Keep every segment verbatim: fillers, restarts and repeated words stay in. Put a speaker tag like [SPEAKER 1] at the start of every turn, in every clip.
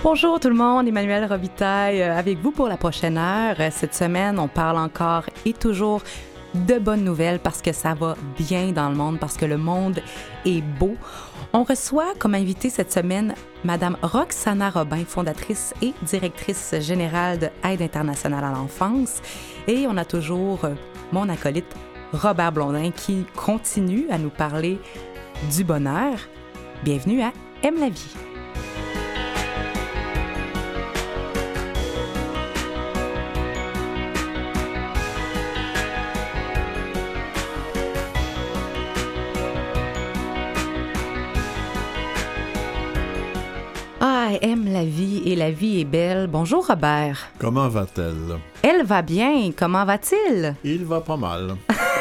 [SPEAKER 1] Bonjour tout le monde, Emmanuelle Robitaille euh, avec vous pour la prochaine heure. Euh, Cette semaine, on parle encore et toujours de bonnes nouvelles parce que ça va bien dans le monde, parce que le monde est beau. On reçoit comme invitée cette semaine Madame Roxana Robin, fondatrice et directrice générale de Aide internationale à l'enfance. Et on a toujours euh, mon acolyte Robert Blondin qui continue à nous parler du bonheur. Bienvenue à Aime la vie. Ah, aime la vie et la vie est belle. Bonjour Robert.
[SPEAKER 2] Comment va-t-elle?
[SPEAKER 1] Elle va bien. Comment va-t-il?
[SPEAKER 2] Il va pas mal.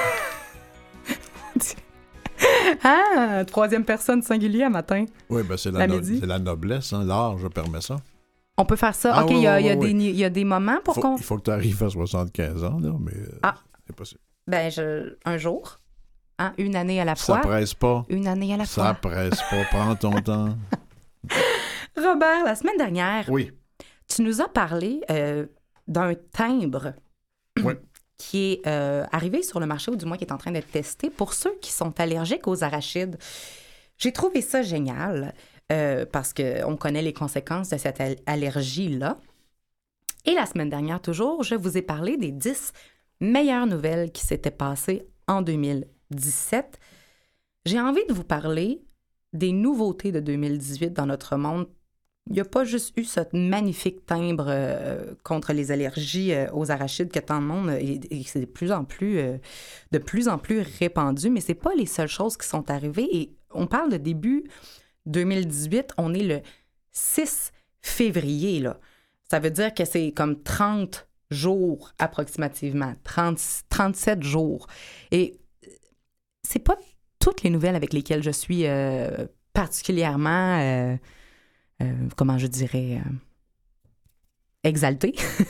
[SPEAKER 1] Ah, troisième personne singulière matin.
[SPEAKER 2] Oui, ben c'est la,
[SPEAKER 1] La
[SPEAKER 2] no-
[SPEAKER 1] midi.
[SPEAKER 2] c'est la noblesse, hein? L'art, je permets ça.
[SPEAKER 1] On peut faire ça.
[SPEAKER 2] Ah,
[SPEAKER 1] OK, il
[SPEAKER 2] oui,
[SPEAKER 1] y, a-
[SPEAKER 2] oui,
[SPEAKER 1] il y a
[SPEAKER 2] oui,
[SPEAKER 1] des, ni- il y a des moments pour
[SPEAKER 2] Faut-
[SPEAKER 1] qu'on...
[SPEAKER 2] Il faut que tu arrives à soixante-quinze ans, là, mais euh,
[SPEAKER 1] Ah.
[SPEAKER 2] c'est possible.
[SPEAKER 1] Ben, je... un jour. Hein, une année à la
[SPEAKER 2] Ça
[SPEAKER 1] fois.
[SPEAKER 2] presse pas.
[SPEAKER 1] Une année à la
[SPEAKER 2] Ça
[SPEAKER 1] fois.
[SPEAKER 2] presse pas. Prends ton temps.
[SPEAKER 1] Robert, la semaine dernière,
[SPEAKER 2] Oui.
[SPEAKER 1] tu nous as parlé euh, d'un timbre
[SPEAKER 2] Oui.
[SPEAKER 1] qui est euh, arrivé sur le marché, ou du moins qui est en train d'être testé pour ceux qui sont allergiques aux arachides. J'ai trouvé ça génial euh, parce qu'on connaît les conséquences de cette al- allergie-là. Et la semaine dernière, toujours, je vous ai parlé des dix meilleures nouvelles qui s'étaient passées en deux mille dix-sept. J'ai envie de vous parler des nouveautés de deux mille dix-huit dans notre monde. Il n'y a pas juste eu ce magnifique timbre euh, contre les allergies euh, aux arachides que tant de monde, euh, et, et c'est de plus en plus, euh, de plus en plus répandu, mais ce n'est pas les seules choses qui sont arrivées. Et on parle de début deux mille dix-huit, on est le six février, là. Ça veut dire que c'est comme trente jours approximativement, trente, trente-sept jours. Et c'est pas toutes les nouvelles avec lesquelles je suis euh, particulièrement... euh, Euh, comment je dirais, euh, exaltée.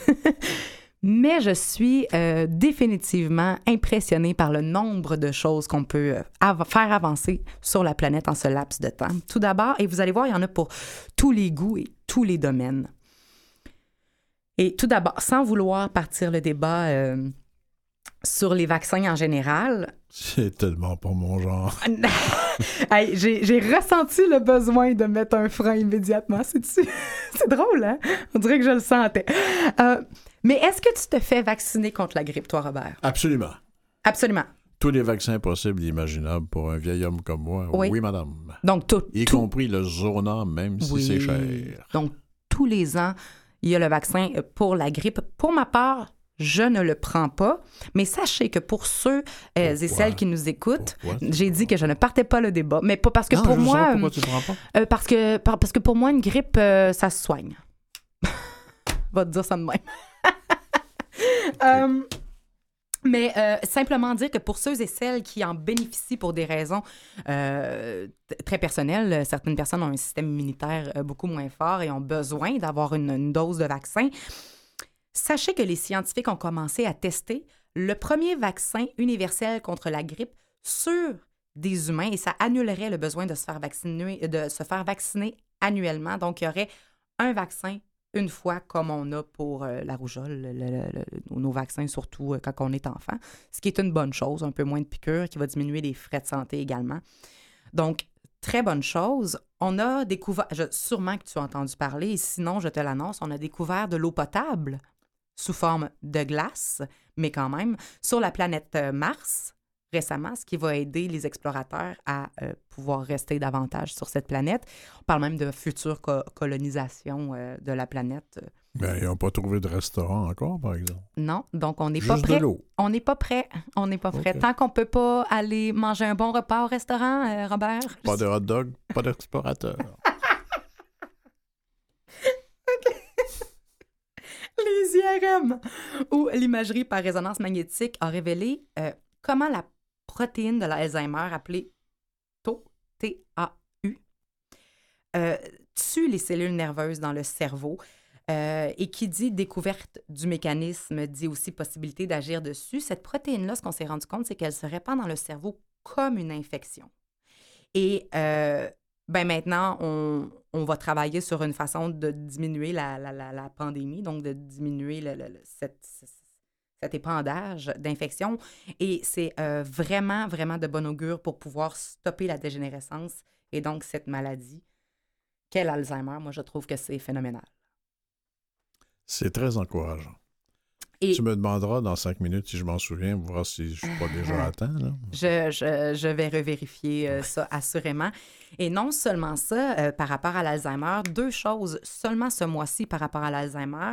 [SPEAKER 1] Mais je suis euh, définitivement impressionnée par le nombre de choses qu'on peut euh, av- faire avancer sur la planète en ce laps de temps. Tout d'abord, et vous allez voir, il y en a pour tous les goûts et tous les domaines. Et tout d'abord, sans vouloir partir le débat euh, sur les vaccins en général,
[SPEAKER 2] C'est tellement pas mon genre.
[SPEAKER 1] Hey, j'ai, j'ai ressenti le besoin de mettre un frein immédiatement. C'est-tu... C'est drôle, hein? On dirait que je le sentais. Euh, mais est-ce que tu te fais vacciner contre la grippe, toi, Robert?
[SPEAKER 2] Absolument.
[SPEAKER 1] Absolument.
[SPEAKER 2] Tous les vaccins possibles et imaginables pour un vieil homme comme moi.
[SPEAKER 1] Oui.
[SPEAKER 2] Oui, madame.
[SPEAKER 1] Donc, tout.
[SPEAKER 2] Y
[SPEAKER 1] tout...
[SPEAKER 2] compris le Zona, même si
[SPEAKER 1] Oui.
[SPEAKER 2] c'est cher.
[SPEAKER 1] Donc, tous les ans, il y a le vaccin pour la grippe. Pour ma part, je ne le prends pas, mais sachez que pour ceux euh, et celles qui nous écoutent,
[SPEAKER 2] Pourquoi?
[SPEAKER 1] j'ai dit que je ne partais pas le débat, mais pas parce que
[SPEAKER 2] Non,
[SPEAKER 1] pour
[SPEAKER 2] je veux
[SPEAKER 1] moi,
[SPEAKER 2] savoir pourquoi tu le prends pas?
[SPEAKER 1] euh, parce que par- parce que pour moi une grippe euh, ça se soigne. Va te dire ça de même. Euh, mais euh, simplement dire que pour ceux et celles qui en bénéficient pour des raisons euh, t- très personnelles, certaines personnes ont un système immunitaire euh, beaucoup moins fort et ont besoin d'avoir une, une dose de vaccin. Sachez que les scientifiques ont commencé à tester le premier vaccin universel contre la grippe sur des humains et ça annulerait le besoin de se faire vacciner, de se faire vacciner annuellement. Donc, il y aurait un vaccin une fois comme on a pour euh, la rougeole, le- le- le- nos vaccins surtout euh, quand on est enfant, ce qui est une bonne chose, un peu moins de piqûres, qui va diminuer les frais de santé également. Donc, très bonne chose. On a découvert, je- sûrement que tu as entendu parler, et sinon, je te l'annonce, on a découvert de l'eau potable sous forme de glace, mais quand même, sur la planète euh, Mars récemment, ce qui va aider les explorateurs à euh, pouvoir rester davantage sur cette planète. On parle même de future co- colonisation euh, de la planète.
[SPEAKER 2] Ben, ils n'ont pas trouvé de restaurant encore, par exemple.
[SPEAKER 1] Non, donc on n'est pas
[SPEAKER 2] Juste
[SPEAKER 1] prêt.
[SPEAKER 2] de l'eau.
[SPEAKER 1] On n'est pas prêt. On n'est pas prêt.
[SPEAKER 2] Ok.
[SPEAKER 1] Tant qu'on ne peut pas aller manger un bon repas au restaurant, euh, Robert.
[SPEAKER 2] Pas de hot dog, pas d'explorateur.
[SPEAKER 1] Les I R M, où l'imagerie par résonance magnétique a révélé euh, comment la protéine de l'Alzheimer, appelée Tau, T A U, euh, tue les cellules nerveuses dans le cerveau. Euh, et qui dit découverte du mécanisme dit aussi possibilité d'agir dessus. Cette protéine-là, ce qu'on s'est rendu compte, c'est qu'elle se répand dans le cerveau comme une infection. Et euh, ben maintenant, on, on va travailler sur une façon de diminuer la, la, la, la pandémie, donc de diminuer le, le, le- cette, cet épandage d'infections. Et c'est euh, vraiment, vraiment de bon augure pour pouvoir stopper la dégénérescence et donc cette maladie qu'est l'Alzheimer. Moi, je trouve que c'est phénoménal.
[SPEAKER 2] C'est très encourageant.
[SPEAKER 1] Et
[SPEAKER 2] Tu me demanderas dans cinq minutes si je m'en souviens, pour voir si je ne suis pas déjà atteint. Là.
[SPEAKER 1] Je, je, je vais revérifier euh, ça assurément. Et non seulement ça, euh, par rapport à l'Alzheimer, deux choses seulement ce mois-ci par rapport à l'Alzheimer.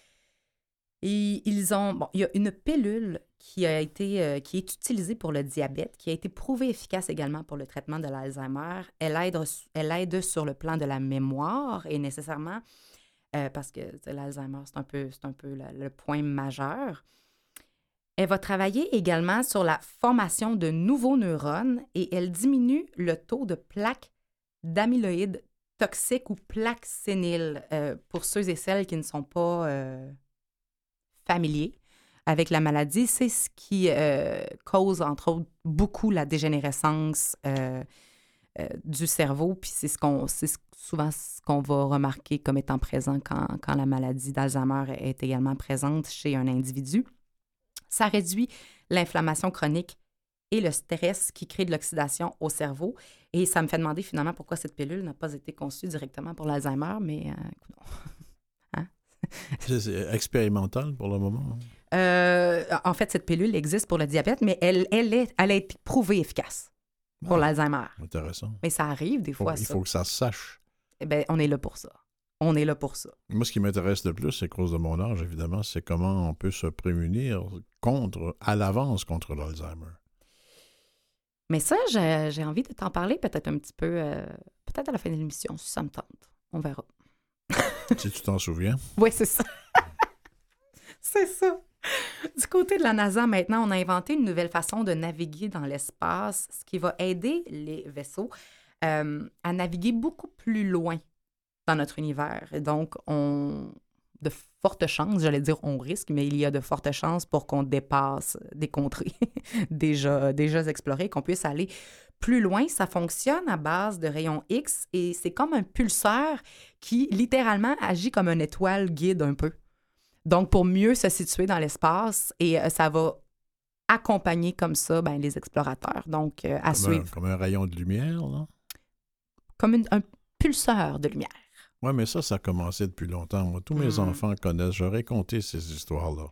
[SPEAKER 1] Et ils ont, bon, il y a une pilule qui a été, euh, qui est utilisée pour le diabète, qui a été prouvée efficace également pour le traitement de l'Alzheimer. Elle aide, elle aide sur le plan de la mémoire et nécessairement, euh, parce que l'Alzheimer, c'est un peu, c'est un peu le, le point majeur. Elle va travailler également sur la formation de nouveaux neurones et elle diminue le taux de plaques d'amyloïdes toxiques ou plaques séniles. Euh, pour ceux et celles qui ne sont pas euh, familiers avec la maladie, c'est ce qui euh, cause, entre autres, beaucoup la dégénérescence euh, euh, du cerveau. Puis c'est, ce qu'on, c'est souvent ce qu'on va remarquer comme étant présent quand, quand la maladie d'Alzheimer est également présente chez un individu. Ça réduit l'inflammation chronique et le stress qui crée de l'oxydation au cerveau. Et ça me fait demander finalement pourquoi cette pilule n'a pas été conçue directement pour l'Alzheimer, mais euh, hein?
[SPEAKER 2] c'est, c'est expérimental pour le moment.
[SPEAKER 1] Euh, en fait, cette pilule existe pour le diabète, mais elle, elle, est, elle a été prouvée efficace pour ah, l'Alzheimer.
[SPEAKER 2] Intéressant.
[SPEAKER 1] Mais ça arrive des fois,
[SPEAKER 2] faut,
[SPEAKER 1] ça.
[SPEAKER 2] Il faut que ça se sache.
[SPEAKER 1] Eh bien, on est là pour ça. On est là pour ça.
[SPEAKER 2] Moi, ce qui m'intéresse le plus, c'est à cause de mon âge, évidemment, c'est comment on peut se prémunir contre, à l'avance contre l'Alzheimer.
[SPEAKER 1] Mais ça, j'ai, j'ai envie de t'en parler peut-être un petit peu, euh, peut-être à la fin de l'émission, si ça me tente. On verra.
[SPEAKER 2] Si tu t'en souviens.
[SPEAKER 1] Oui, c'est ça. C'est ça. Du côté de la NASA, maintenant, on a inventé une nouvelle façon de naviguer dans l'espace, ce qui va aider les vaisseaux euh, à naviguer beaucoup plus loin dans notre univers. Et donc, on de fortes chances, j'allais dire on risque, mais il y a de fortes chances pour qu'on dépasse des contrées déjà, déjà explorées, qu'on puisse aller plus loin. Ça fonctionne à base de rayons X et c'est comme un pulseur qui littéralement agit comme une étoile guide un peu. Donc, pour mieux se situer dans l'espace, et euh, ça va accompagner comme ça ben, les explorateurs. Donc, euh, à
[SPEAKER 2] comme
[SPEAKER 1] suivre.
[SPEAKER 2] Un, comme un rayon de lumière, là?
[SPEAKER 1] Comme une, un pulseur de lumière.
[SPEAKER 2] Oui, mais ça, ça a commencé depuis longtemps. Moi, tous mes mmh. enfants connaissent. J'aurais compté ces histoires-là.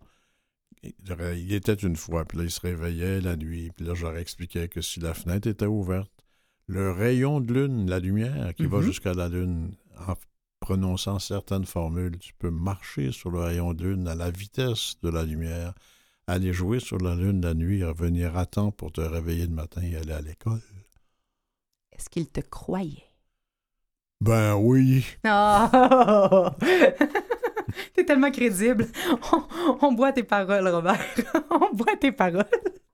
[SPEAKER 2] Il était une fois, puis là, il se réveillait la nuit, puis là, j'aurais expliqué que si la fenêtre était ouverte, le rayon de lune, la lumière qui mmh. va jusqu'à la lune, en prononçant certaines formules, tu peux marcher sur le rayon de lune à la vitesse de la lumière, aller jouer sur la lune la nuit, revenir à temps pour te réveiller le matin et aller à l'école.
[SPEAKER 1] Est-ce qu'il te croyait?
[SPEAKER 2] Ben oui.
[SPEAKER 1] Oh! T'es tellement crédible. On, on boit tes paroles, Robert. On boit tes paroles.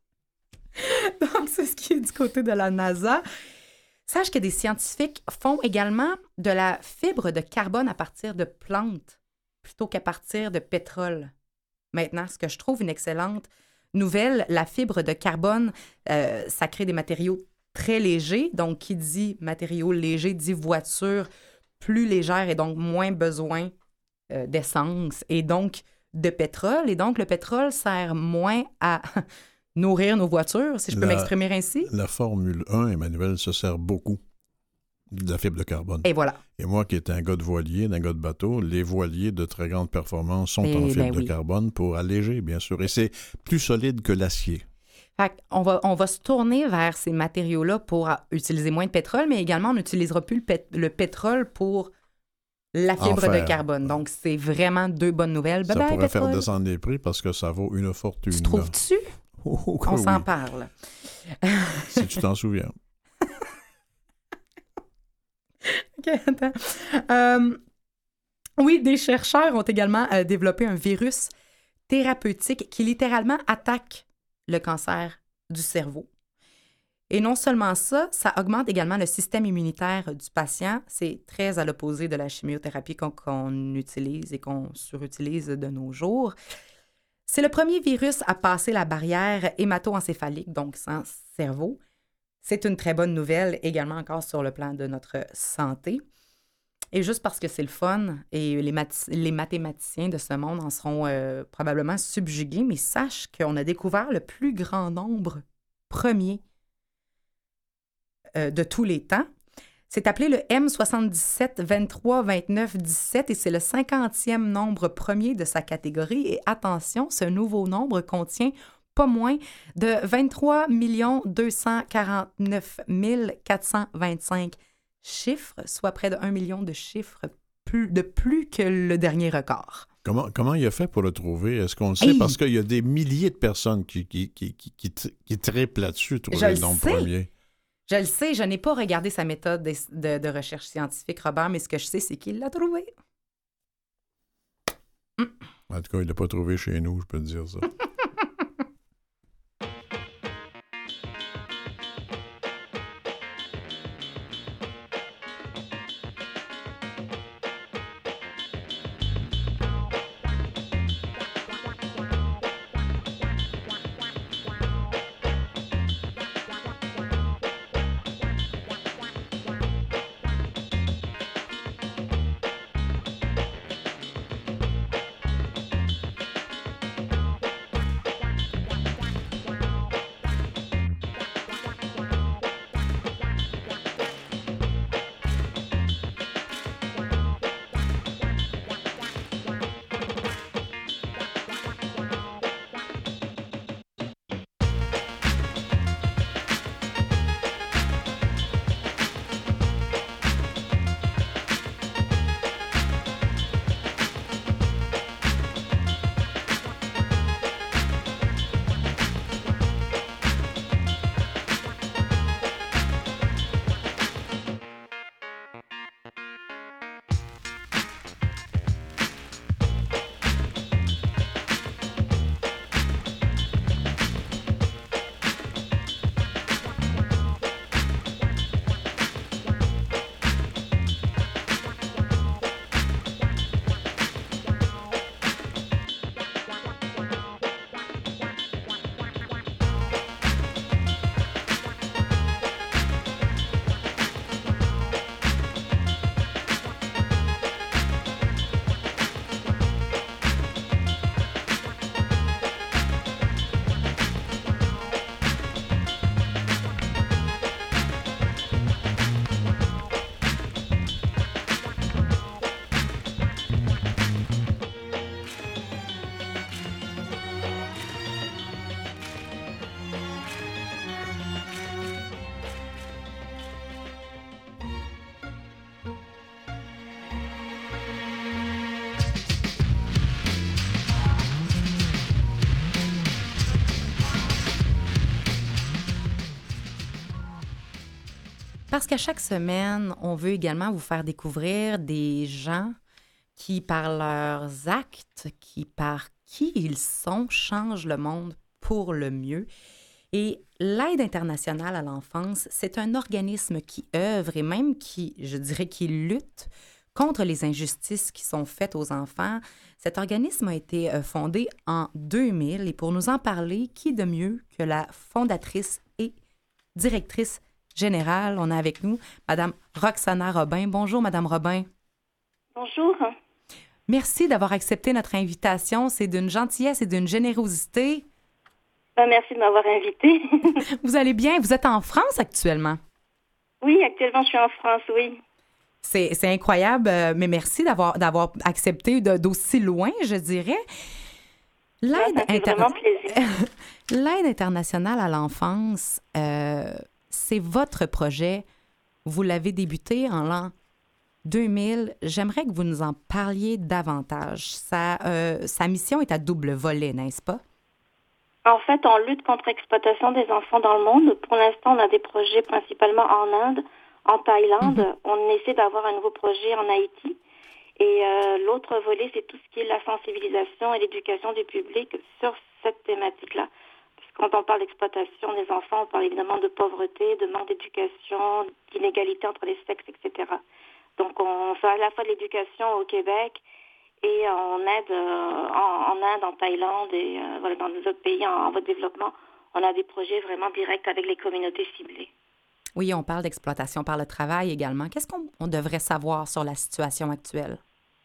[SPEAKER 1] Donc, c'est ce qui est du côté de la NASA. Sache que des scientifiques font également de la fibre de carbone à partir de plantes plutôt qu'à partir de pétrole. Maintenant, ce que je trouve une excellente nouvelle, la fibre de carbone, euh, ça crée des matériaux très légers. Donc, qui dit matériaux légers dit voiture plus légère et donc moins besoin euh, d'essence et donc de pétrole. Et donc, le pétrole sert moins à nourrir nos voitures, si je peux la, m'exprimer ainsi.
[SPEAKER 2] La Formule un, Emmanuel, se sert beaucoup de la fibre de carbone.
[SPEAKER 1] Et voilà.
[SPEAKER 2] Et moi, qui étais un gars de voilier, un gars de bateau, les voiliers de très grande performance sont et en fibre ben de oui. carbone pour alléger, bien sûr. Et c'est plus solide que l'acier.
[SPEAKER 1] Fait on va, on va se tourner vers ces matériaux-là pour utiliser moins de pétrole, mais également, on n'utilisera plus le, pét- le pétrole pour la fibre de carbone. Donc, c'est vraiment deux bonnes nouvelles.
[SPEAKER 2] Ça
[SPEAKER 1] bye
[SPEAKER 2] pourrait
[SPEAKER 1] bye,
[SPEAKER 2] faire descendre les prix parce que ça vaut une fortune.
[SPEAKER 1] Tu trouves-tu?
[SPEAKER 2] Oh,
[SPEAKER 1] on
[SPEAKER 2] oui.
[SPEAKER 1] s'en parle.
[SPEAKER 2] Si tu t'en souviens.
[SPEAKER 1] OK, attends. Euh, oui, des chercheurs ont également euh, développé un virus thérapeutique qui littéralement attaque le cancer du cerveau. Et non seulement ça, ça augmente également le système immunitaire du patient. C'est très à l'opposé de la chimiothérapie qu'on, qu'on utilise et qu'on surutilise de nos jours. C'est le premier virus à passer la barrière hémato-encéphalique, donc sans cerveau. C'est une très bonne nouvelle également encore sur le plan de notre santé. Et juste parce que c'est le fun, et les, math- les mathématiciens de ce monde en seront euh, probablement subjugués, mais sache qu'on a découvert le plus grand nombre premier euh, de tous les temps. C'est appelé le M soixante-dix-sept vingt-trois vingt-neuf dix-sept et c'est le cinquantième nombre premier de sa catégorie. Et attention, ce nouveau nombre contient pas moins de vingt-trois millions deux cent quarante-neuf mille quatre cent vingt-cinq chiffres, soit près de un million de chiffres plus, de plus que le dernier record.
[SPEAKER 2] Comment, comment il a fait pour le trouver? Est-ce qu'on le sait?
[SPEAKER 1] Hey!
[SPEAKER 2] Parce qu'il y a des milliers de personnes qui, qui, qui, qui, qui, qui triplent là-dessus, trouver
[SPEAKER 1] Je
[SPEAKER 2] le
[SPEAKER 1] le
[SPEAKER 2] nombre
[SPEAKER 1] sais.
[SPEAKER 2] premier.
[SPEAKER 1] Je le sais, je n'ai pas regardé sa méthode de, de, de recherche scientifique, Robert, mais ce que je sais, c'est qu'il l'a trouvé. Mm.
[SPEAKER 2] En tout cas, il ne l'a pas trouvé chez nous, je peux te dire ça.
[SPEAKER 1] Parce qu'à chaque semaine, on veut également vous faire découvrir des gens qui, par leurs actes, qui par qui ils sont, changent le monde pour le mieux. Et l'Aide internationale à l'enfance, c'est un organisme qui œuvre et même qui, je dirais, qui lutte contre les injustices qui sont faites aux enfants. Cet organisme a été fondé en deux mille et pour nous en parler, qui de mieux que la fondatrice et directrice générale, on a avec nous Madame Roxana Robin. Bonjour, Madame Robin.
[SPEAKER 3] Bonjour.
[SPEAKER 1] Merci d'avoir accepté notre invitation. C'est d'une gentillesse et d'une générosité.
[SPEAKER 3] Ben, merci de m'avoir invitée.
[SPEAKER 1] Vous allez bien? Vous êtes en France actuellement?
[SPEAKER 3] Oui, actuellement, je suis en France, oui.
[SPEAKER 1] C'est, c'est incroyable, mais merci d'avoir, d'avoir accepté de, d'aussi loin, je dirais. L'aide,
[SPEAKER 3] ça fait
[SPEAKER 1] inter...
[SPEAKER 3] vraiment plaisir.
[SPEAKER 1] L'aide internationale à l'enfance, euh, c'est votre projet. Vous l'avez débuté en l'an deux mille. J'aimerais que vous nous en parliez davantage. Sa, euh, sa mission est à double volet, n'est-ce pas?
[SPEAKER 3] En fait, on lutte contre l'exploitation des enfants dans le monde. Pour l'instant, on a des projets principalement en Inde, en Thaïlande. Mm-hmm. On essaie d'avoir un nouveau projet en Haïti. Et euh, l'autre volet, c'est tout ce qui est la sensibilisation et l'éducation du public sur cette thématique-là. Parce que quand on parle d'exploitation des enfants, on parle évidemment de pauvreté, de manque d'éducation, d'inégalité entre les sexes, et cetera. Donc, on fait à la fois de l'éducation au Québec et on aide euh, en, en Inde, en Thaïlande et euh, voilà, dans d'autres pays en, en voie de développement. On a des projets vraiment directs avec les communautés ciblées.
[SPEAKER 1] Oui, on parle d'exploitation par le travail également. Qu'est-ce qu'on on devrait savoir sur la situation actuelle?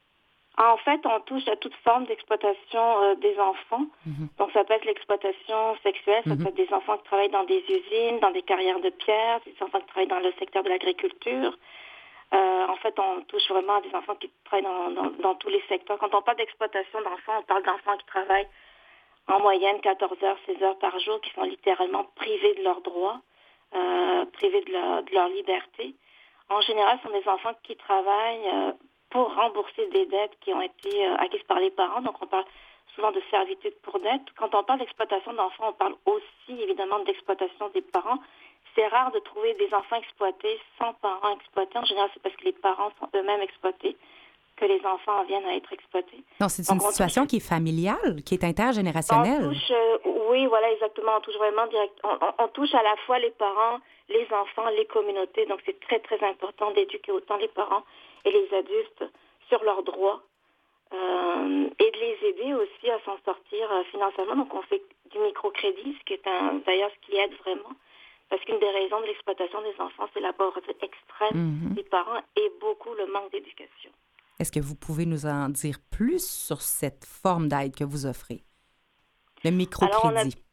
[SPEAKER 3] En fait, on touche à toute forme d'exploitation euh, des enfants.
[SPEAKER 1] Mhm.
[SPEAKER 3] Donc, ça peut être l'exploitation sexuelle, ça
[SPEAKER 1] Mhm.
[SPEAKER 3] peut être des enfants qui travaillent dans des usines, dans des carrières de pierre, des enfants qui travaillent dans le secteur de l'agriculture. Euh, en fait, on touche vraiment à des enfants qui travaillent dans, dans, dans tous les secteurs. Quand on parle d'exploitation d'enfants, on parle d'enfants qui travaillent en moyenne quatorze heures, seize heures par jour, qui sont littéralement privés de leurs droits, euh, privés de leur, de leur liberté. En général, ce sont des enfants qui travaillent euh, pour rembourser des dettes qui ont été euh, acquises par les parents. Donc, on parle souvent de servitude pour dette. Quand on parle d'exploitation d'enfants, on parle aussi évidemment d'exploitation des parents. C'est rare de trouver des enfants exploités sans parents exploités. En général, c'est parce que les parents sont eux-mêmes exploités que les enfants en viennent à être exploités.
[SPEAKER 1] Non, c'est
[SPEAKER 3] Donc,
[SPEAKER 1] une
[SPEAKER 3] on
[SPEAKER 1] situation
[SPEAKER 3] touche,
[SPEAKER 1] qui est familiale, qui est
[SPEAKER 3] on
[SPEAKER 1] intergénérationnelle.
[SPEAKER 3] touche euh, oui, voilà, exactement. On touche vraiment direct. On, on, on touche à la fois les parents, les enfants, les communautés. Donc, c'est très, très important d'éduquer autant les parents et les adultes sur leurs droits euh, et de les aider aussi à s'en sortir euh, financièrement. Donc, on fait du microcrédit, ce qui est un, d'ailleurs ce qui aide vraiment. Parce qu'une des raisons de l'exploitation des enfants, c'est la pauvreté extrême
[SPEAKER 1] Mhm.
[SPEAKER 3] des parents et beaucoup le manque d'éducation.
[SPEAKER 1] Est-ce que vous pouvez nous en dire plus sur cette forme d'aide que vous offrez? Le
[SPEAKER 3] Alors, on a,
[SPEAKER 1] microcrédit.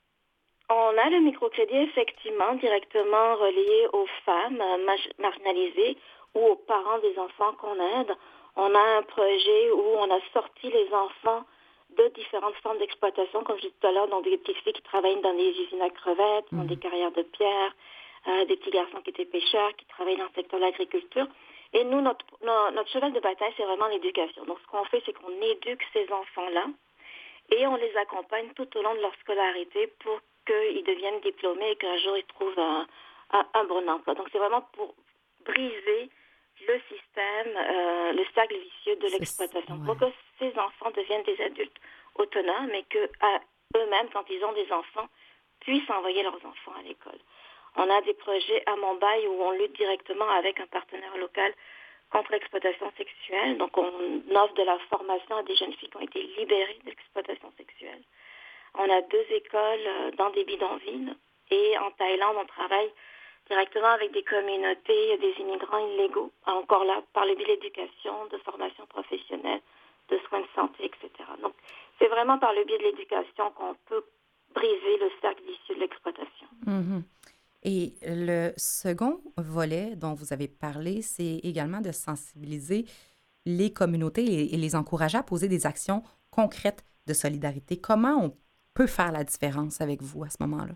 [SPEAKER 3] on a le microcrédit effectivement directement relié aux femmes euh, mar- marginalisées ou aux parents des enfants qu'on aide. On a un projet où on a sorti les enfants de différentes formes d'exploitation, comme je disais tout à l'heure, donc des petites filles qui travaillent dans des usines à crevettes, dans des carrières de pierre, euh, des petits garçons qui étaient pêcheurs, qui travaillent dans le secteur de l'agriculture. Et nous, notre, no- notre cheval de bataille, c'est vraiment l'éducation. Donc, ce qu'on fait, c'est qu'on éduque ces enfants-là et on les accompagne tout au long de leur scolarité pour qu'ils deviennent diplômés et qu'un jour ils trouvent un, un, un bon emploi. Donc, c'est vraiment pour briser le système, euh, le cercle vicieux de
[SPEAKER 1] C'est-
[SPEAKER 3] l'exploitation,
[SPEAKER 1] ouais.
[SPEAKER 3] pour que ces enfants deviennent des adultes autonomes et que à eux-mêmes, quand ils ont des enfants, puissent envoyer leurs enfants à l'école. On a des projets à Mumbai où on lutte directement avec un partenaire local contre l'exploitation sexuelle. Donc, on offre de la formation à des jeunes filles qui ont été libérées de l'exploitation sexuelle. On a deux écoles euh, dans des bidonvilles. Et en Thaïlande, on travaille directement avec des communautés, des immigrants illégaux, encore là, par le biais de l'éducation, de formation professionnelle, de soins de santé, et cetera. Donc, c'est vraiment par le biais de l'éducation qu'on peut briser le cercle vicieux de l'exploitation.
[SPEAKER 1] Mhm. Et le second volet dont vous avez parlé, c'est également de sensibiliser les communautés et et les encourager à poser des actions concrètes de solidarité. Comment on peut faire la différence avec vous à ce moment-là?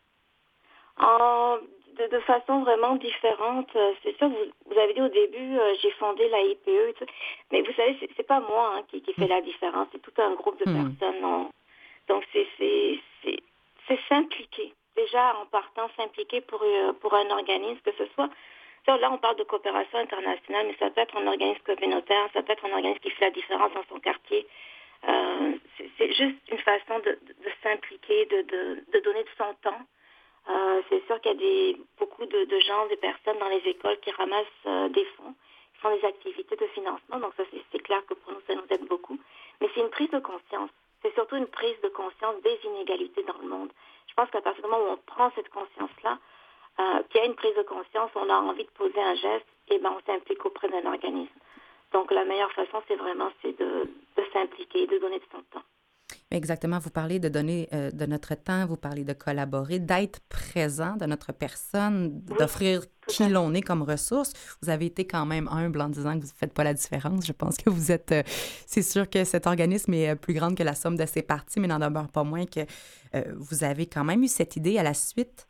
[SPEAKER 3] En, de, de façon vraiment différente. Euh, C'est sûr, vous, vous avez dit au début, euh, j'ai fondé la I P E, et tout. Mais vous savez, c'est, c'est pas moi hein, qui, qui fait la différence, c'est tout un groupe de
[SPEAKER 1] Hmm.
[SPEAKER 3] personnes. Non. Donc, c'est, c'est, c'est, c'est s'impliquer. Déjà, en partant, s'impliquer pour, euh, pour un organisme, que ce soit... Ça, là, on parle de coopération internationale, mais ça peut être un organisme communautaire, ça peut être un organisme qui fait la différence dans son quartier. Euh, c'est, c'est juste une façon de, de, de s'impliquer, de, de, de donner de son temps. Euh, c'est sûr qu'il y a des, beaucoup de, de gens, des personnes dans les écoles qui ramassent euh, des fonds, qui font des activités de financement. Donc ça, c'est, c'est clair que pour nous, ça nous aide beaucoup. Mais c'est une prise de conscience. C'est surtout une prise de conscience des inégalités dans le monde. Je pense qu'à partir du moment où on prend cette conscience-là, euh, qu'il y a une prise de conscience, on a envie de poser un geste, et ben on s'implique auprès d'un organisme. Donc la meilleure façon, c'est vraiment c'est de, de s'impliquer, de donner de son temps.
[SPEAKER 1] Exactement, vous parlez de donner euh, de notre temps, vous parlez de collaborer, d'être présent de notre personne,
[SPEAKER 3] Oui,
[SPEAKER 1] d'offrir
[SPEAKER 3] tout
[SPEAKER 1] qui
[SPEAKER 3] à fait.
[SPEAKER 1] l'on est comme ressource. Vous avez été quand même humble en disant que vous ne faites pas la différence. Je pense que vous êtes... euh, c'est sûr que cet organisme est euh, plus grand que la somme de ses parties, mais n'en demeure pas moins que euh, vous avez quand même eu cette idée à la suite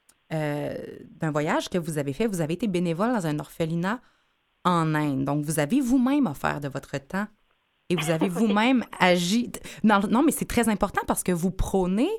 [SPEAKER 1] euh, d'un voyage que vous avez fait. Vous avez été bénévole dans un orphelinat en Inde. Donc, vous avez vous-même offert de votre temps et vous avez vous-même agi. Non, non, mais c'est très important parce que vous prônez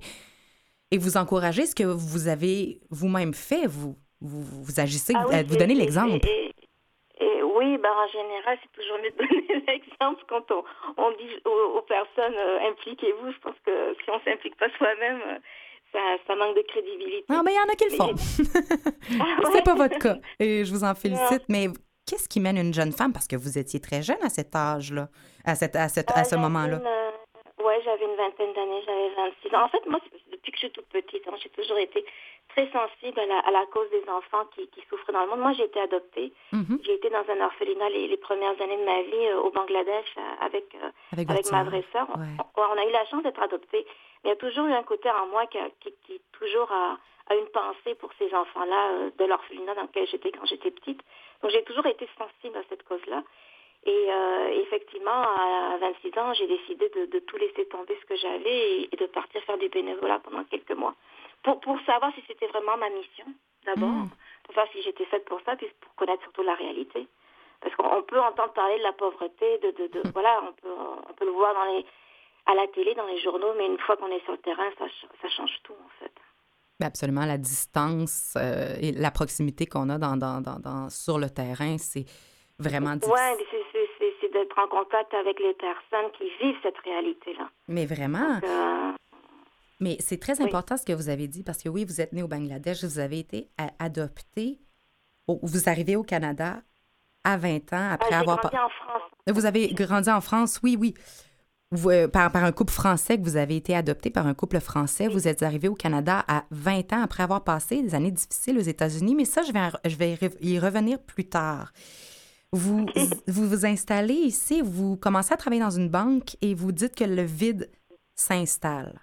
[SPEAKER 1] et vous encouragez ce que vous avez vous-même fait. Vous, vous, vous agissez,
[SPEAKER 3] Ah
[SPEAKER 1] vous,
[SPEAKER 3] oui,
[SPEAKER 1] vous
[SPEAKER 3] c'est,
[SPEAKER 1] donnez
[SPEAKER 3] c'est,
[SPEAKER 1] l'exemple.
[SPEAKER 3] et, et, et oui, ben en général, c'est toujours mieux de donner l'exemple quand on, on dit aux, aux personnes euh, impliquez-vous. Je pense que si on s'implique pas soi-même, euh, ça, ça manque de crédibilité.
[SPEAKER 1] Ah, ben, il y en a qui le
[SPEAKER 3] Mais
[SPEAKER 1] font.
[SPEAKER 3] j'ai- Ah
[SPEAKER 1] C'est pas votre
[SPEAKER 3] ouais.
[SPEAKER 1] cas et je vous en
[SPEAKER 3] Non.
[SPEAKER 1] félicite. Mais qu'est-ce qui mène une jeune femme, parce que vous étiez très jeune à cet âge-là, à, cette, à, cette, à
[SPEAKER 3] Euh,
[SPEAKER 1] ce
[SPEAKER 3] j'avais
[SPEAKER 1] moment-là?
[SPEAKER 3] une, euh, ouais, j'avais une vingtaine d'années, j'avais vingt-six ans. En fait, moi, c'est- depuis que je suis toute petite, hein, j'ai toujours été très sensible à la, à la cause des enfants qui, qui souffrent dans le monde. Moi, j'ai été adoptée.
[SPEAKER 1] Mm-hmm.
[SPEAKER 3] J'ai été dans un orphelinat les, les premières années de ma vie euh, au Bangladesh euh, avec, euh,
[SPEAKER 1] Avec,
[SPEAKER 3] avec ma
[SPEAKER 1] sœur.
[SPEAKER 3] vraie sœur.
[SPEAKER 1] Ouais.
[SPEAKER 3] On, on a eu la chance d'être adoptés. Mais il y a toujours eu un côté en moi qui, a, qui, qui toujours a, a une pensée pour ces enfants-là euh, de l'orphelinat dans lequel j'étais quand j'étais petite. Donc, j'ai toujours été sensible à cette cause-là. Et euh, effectivement, à vingt-six ans, j'ai décidé de, de tout laisser tomber ce que j'avais et, et de partir faire du bénévolat pendant quelques mois. Pour, pour savoir si c'était vraiment ma mission, d'abord, mmh. pour savoir si j'étais faite pour ça, puis pour connaître surtout la réalité. Parce qu'on peut entendre parler de la pauvreté, de, de, de mmh. voilà, on peut, on peut le voir dans les, à la télé, dans les journaux, mais une fois qu'on est sur le terrain, ça, ça change tout, en fait.
[SPEAKER 1] Absolument, la distance euh, et la proximité qu'on a dans, dans, dans, dans, sur le terrain, c'est vraiment difficile.
[SPEAKER 3] Oui, c'est, c'est, c'est, c'est d'être en contact avec les personnes qui vivent cette réalité-là.
[SPEAKER 1] Mais vraiment...
[SPEAKER 3] Donc, euh...
[SPEAKER 1] Mais c'est très important oui. ce que vous avez dit, parce que oui, vous êtes né au Bangladesh, vous avez été adopté, au, vous arrivez au Canada à vingt ans après
[SPEAKER 3] ah, j'ai
[SPEAKER 1] avoir...
[SPEAKER 3] grandi en France.
[SPEAKER 1] Vous avez grandi en France, oui, oui. Vous, euh, par, par un couple français, que vous avez été adopté par un couple français. Oui. Vous êtes arrivé au Canada à vingt ans après avoir passé des années difficiles aux États-Unis, mais ça, je vais, je vais y revenir plus tard. Vous, okay. vous vous installez ici, vous commencez à travailler dans une banque et vous dites que le vide s'installe.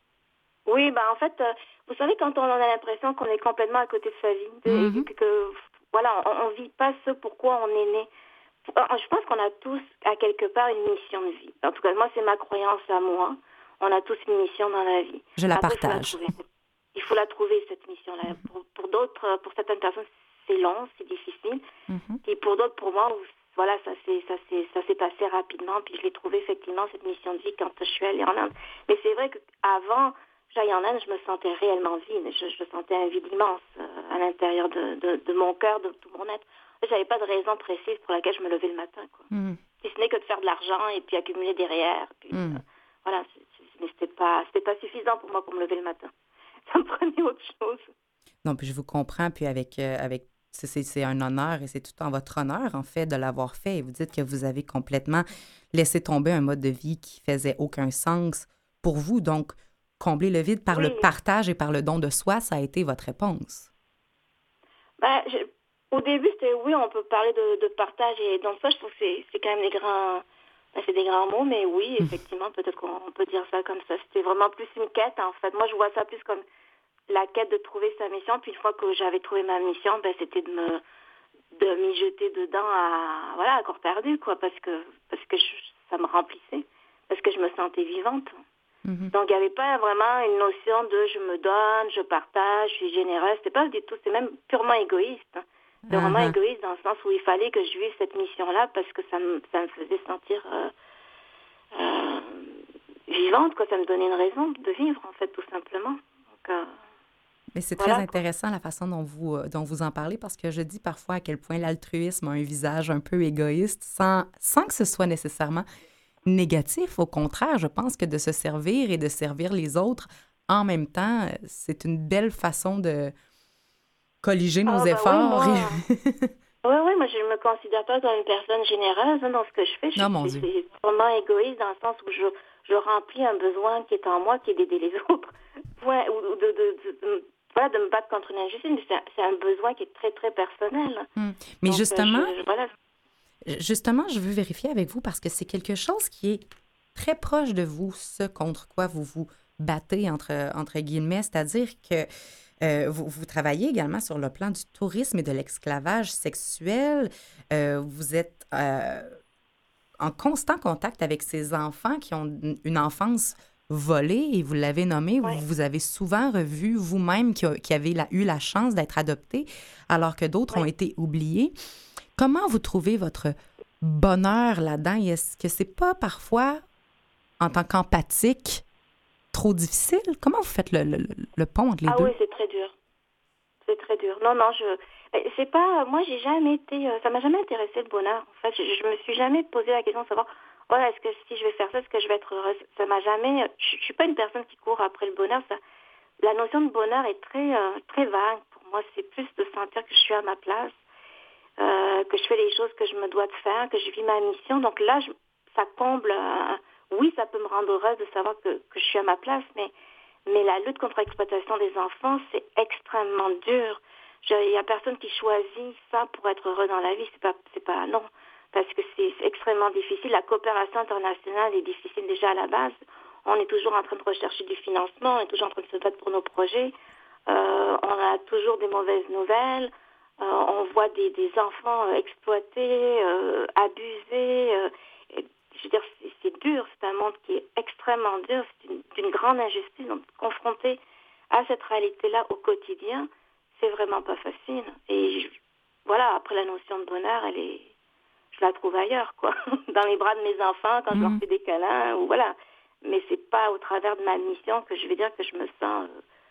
[SPEAKER 3] Oui, ben en fait, euh, vous savez, quand on a l'impression qu'on est complètement à côté de sa vie, de,
[SPEAKER 1] mm-hmm.
[SPEAKER 3] que, que voilà, on ne vit pas ce pourquoi on est né. Je pense qu'on a tous, à quelque part, une mission de vie. En tout cas, moi, c'est ma croyance à moi. On a tous une mission dans la vie.
[SPEAKER 1] Je la
[SPEAKER 3] Après,
[SPEAKER 1] partage.
[SPEAKER 3] Il faut la trouver, il faut la trouver cette mission-là. Mm-hmm. Pour, pour d'autres, pour certaines personnes, c'est long, c'est difficile. Mm-hmm. Et pour d'autres, pour moi, voilà, ça s'est, ça s'est, ça s'est passé rapidement. Puis je l'ai trouvé, effectivement, cette mission de vie quand je suis allée en Inde. Mais c'est vrai qu'avant... j'aille en Inde, je me sentais réellement vide. Je, je sentais un vide immense euh, à l'intérieur de, de, de mon cœur, de tout mon être. J'avais pas de raison précise pour laquelle je me levais le matin, quoi. Mm. Si ce n'est que de faire de l'argent et puis accumuler derrière. Puis, mm. euh, voilà, c'est, c'est, mais c'était pas, c'était pas suffisant pour moi pour me lever le matin. Ça me prenait autre chose.
[SPEAKER 1] Non, puis je vous comprends. Puis avec, euh, avec c'est, c'est, c'est un honneur et c'est tout en votre honneur, en fait, de l'avoir fait. Et vous dites que vous avez complètement laissé tomber un mode de vie qui faisait aucun sens pour vous. Donc, combler le vide par oui. le partage et par le don de soi, ça a été votre réponse.
[SPEAKER 3] Ben, je, au début, c'était oui, on peut parler de, de partage et don de soi. Je trouve que c'est, c'est quand même des grands, ben, c'est des grands mots, mais oui, effectivement, peut-être qu'on peut dire ça comme ça. C'était vraiment plus une quête, en fait. Moi, je vois ça plus comme la quête de trouver sa mission. Puis une fois que j'avais trouvé ma mission, ben, c'était de me de m'y jeter dedans à voilà à corps perdu, quoi, parce que parce que je, ça me remplissait, parce que je me sentais vivante. Mm-hmm. Donc, il n'y avait pas vraiment une notion de je me donne, je partage, je suis généreuse. C'était pas du tout, c'est même purement égoïste. C'était uh-huh. vraiment égoïste dans le sens où il fallait que je vive cette mission-là parce que ça me, ça me faisait sentir euh, euh, vivante, quoi. Ça me donnait une raison de vivre, en fait, tout simplement. Donc, euh,
[SPEAKER 1] Mais c'est voilà, très intéressant quoi. La façon dont vous, euh, dont vous en parlez parce que je dis parfois à quel point l'altruisme a un visage un peu égoïste sans, sans que ce soit nécessairement négatif. Au contraire, je pense que de se servir et de servir les autres en même temps, c'est une belle façon de colliger nos
[SPEAKER 3] oh,
[SPEAKER 1] efforts.
[SPEAKER 3] Ben oui, moi, oui, oui, moi je ne me considère pas comme une personne généreuse hein, dans ce que je fais. Je
[SPEAKER 1] non, mon
[SPEAKER 3] suis,
[SPEAKER 1] Dieu.
[SPEAKER 3] C'est vraiment égoïste dans le sens où je, je remplis un besoin qui est en moi, qui est d'aider les autres. Ouais, ou de, de, de, de, voilà, de me battre contre une injustice, mais c'est, c'est un besoin qui est très, très personnel.
[SPEAKER 1] Hum. Mais Donc, justement...
[SPEAKER 3] Je, je, voilà.
[SPEAKER 1] Justement, je veux vérifier avec vous parce que c'est quelque chose qui est très proche de vous, ce contre quoi vous vous battez, entre, entre guillemets, c'est-à-dire que euh, vous, vous travaillez également sur le plan du tourisme et de l'esclavage sexuel. Euh, vous êtes euh, en constant contact avec ces enfants qui ont une enfance volée, et vous l'avez nommé,
[SPEAKER 3] oui.
[SPEAKER 1] vous, vous avez souvent revu vous-même qui, qui avez la, eu la chance d'être adopté, alors que d'autres oui. ont été oubliés. Comment vous trouvez votre bonheur là-dedans? Est-ce que c'est pas parfois, en tant qu'empathique, trop difficile? Comment vous faites le, le, le pont entre les
[SPEAKER 3] ah
[SPEAKER 1] deux?
[SPEAKER 3] Ah oui, c'est très dur. C'est très dur. Non, non, je... C'est pas... Moi, j'ai jamais été... Ça m'a jamais intéressé le bonheur. En fait, je, je me suis jamais posé la question de savoir, voilà, est-ce que si je vais faire ça, est-ce que je vais être heureuse? Ça m'a jamais... Je, je suis pas une personne qui court après le bonheur. Ça... La notion de bonheur est très, euh, très vague. Pour moi, c'est plus de sentir que je suis à ma place. Euh, que je fais les choses que je me dois de faire, que je vis ma mission. Donc là, je, ça comble... Euh, oui, ça peut me rendre heureuse de savoir que, que je suis à ma place, mais, Mais la lutte contre l'exploitation des enfants, c'est extrêmement dur. Il n'y a personne qui choisit ça pour être heureux dans la vie. C'est pas, c'est pas, non. Parce que c'est, c'est extrêmement difficile. La coopération internationale est difficile déjà à la base. On est toujours en train de rechercher du financement, on est toujours en train de se battre pour nos projets. Euh, on a toujours des mauvaises nouvelles. Euh, on voit des, des enfants euh, exploités, euh, abusés. Euh, et, je veux dire, c'est, c'est dur. C'est un monde qui est extrêmement dur. C'est une, une grande injustice. Donc, confronté à cette réalité-là au quotidien, c'est vraiment pas facile. Et je, voilà, après, la notion de bonheur, elle est, je la trouve ailleurs, quoi. Dans les bras de mes enfants, quand mmh. je leur fais des câlins, ou voilà. Mais c'est pas au travers de ma mission que je vais dire que je me sens...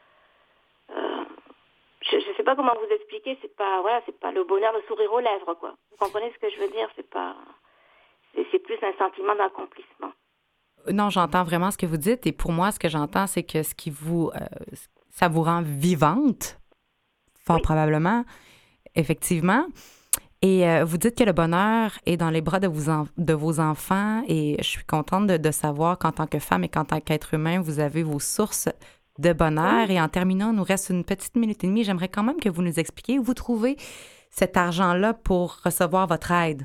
[SPEAKER 3] Euh, euh, je ne sais pas comment vous expliquer, c'est pas, voilà, c'est pas le bonheur, le sourire aux lèvres, quoi. Vous comprenez ce que je veux dire? C'est pas... C'est, c'est plus un sentiment d'accomplissement.
[SPEAKER 1] Non, j'entends vraiment ce que vous dites. Et pour moi, ce que j'entends, c'est que ce qui vous... Euh, ça vous rend vivante, fort oui. probablement, effectivement. Et euh, vous dites que le bonheur est dans les bras de vos, en, de vos enfants. Et je suis contente de, de savoir qu'en tant que femme et qu'en tant qu'être humain, vous avez vos sources de bonheur. Oui. Et en terminant, il nous reste une petite minute et demie. J'aimerais quand même que vous nous expliquiez où vous trouvez cet argent-là pour recevoir votre aide.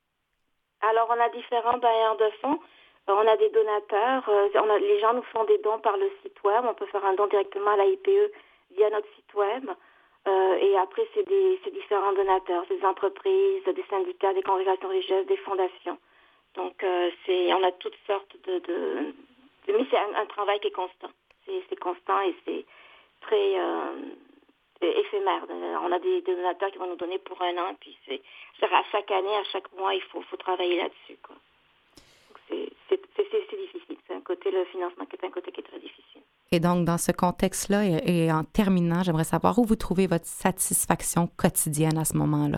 [SPEAKER 3] Alors, on a différents bailleurs de fonds. On a des donateurs. On a, les gens nous font des dons par le site web. On peut faire un don directement à l'A I P E via notre site web. Euh, et après, c'est, des, c'est différents donateurs, des entreprises, des syndicats, des congrégations religieuses, des fondations. Donc, euh, c'est, on a toutes sortes de... de, de mais c'est un, un travail qui est constant. C'est, c'est constant et c'est très euh, éphémère. On a des, des donateurs qui vont nous donner pour un an. Puis, c'est, à chaque année, à chaque mois, il faut, faut travailler là-dessus, quoi. Donc, c'est, c'est, c'est, c'est, c'est difficile. C'est un côté, le financement, qui est un côté qui est très difficile.
[SPEAKER 1] Et donc, dans ce contexte-là, et, et en terminant, j'aimerais savoir où vous trouvez votre satisfaction quotidienne à ce moment-là.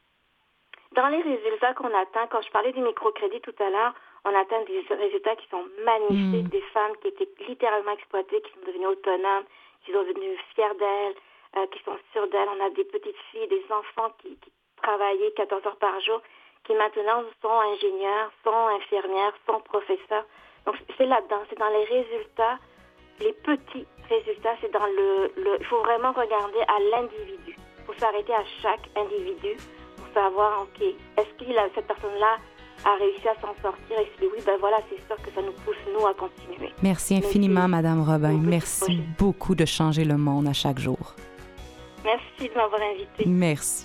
[SPEAKER 3] Dans les résultats qu'on atteint, quand je parlais du microcrédit tout à l'heure, on atteint des résultats qui sont magnifiques, mmh. des femmes qui étaient littéralement exploitées, qui sont devenues autonomes, qui sont devenues fières d'elles, euh, qui sont sûres d'elles. On a des petites filles, des enfants qui, qui travaillaient quatorze heures par jour, qui maintenant sont ingénieurs, sont infirmières, sont professeurs. Donc, c'est là-dedans, c'est dans les résultats. Les petits résultats, c'est dans le... le il faut vraiment regarder à l'individu. Il faut s'arrêter à chaque individu pour savoir, OK, est-ce que cette personne-là a réussi à s'en sortir? Et si oui, ben voilà, c'est sûr que ça nous pousse, nous, à continuer.
[SPEAKER 1] Merci infiniment, Madame Robin. Merci projet. beaucoup de changer le monde à chaque jour.
[SPEAKER 3] Merci de m'avoir invitée.
[SPEAKER 1] Merci.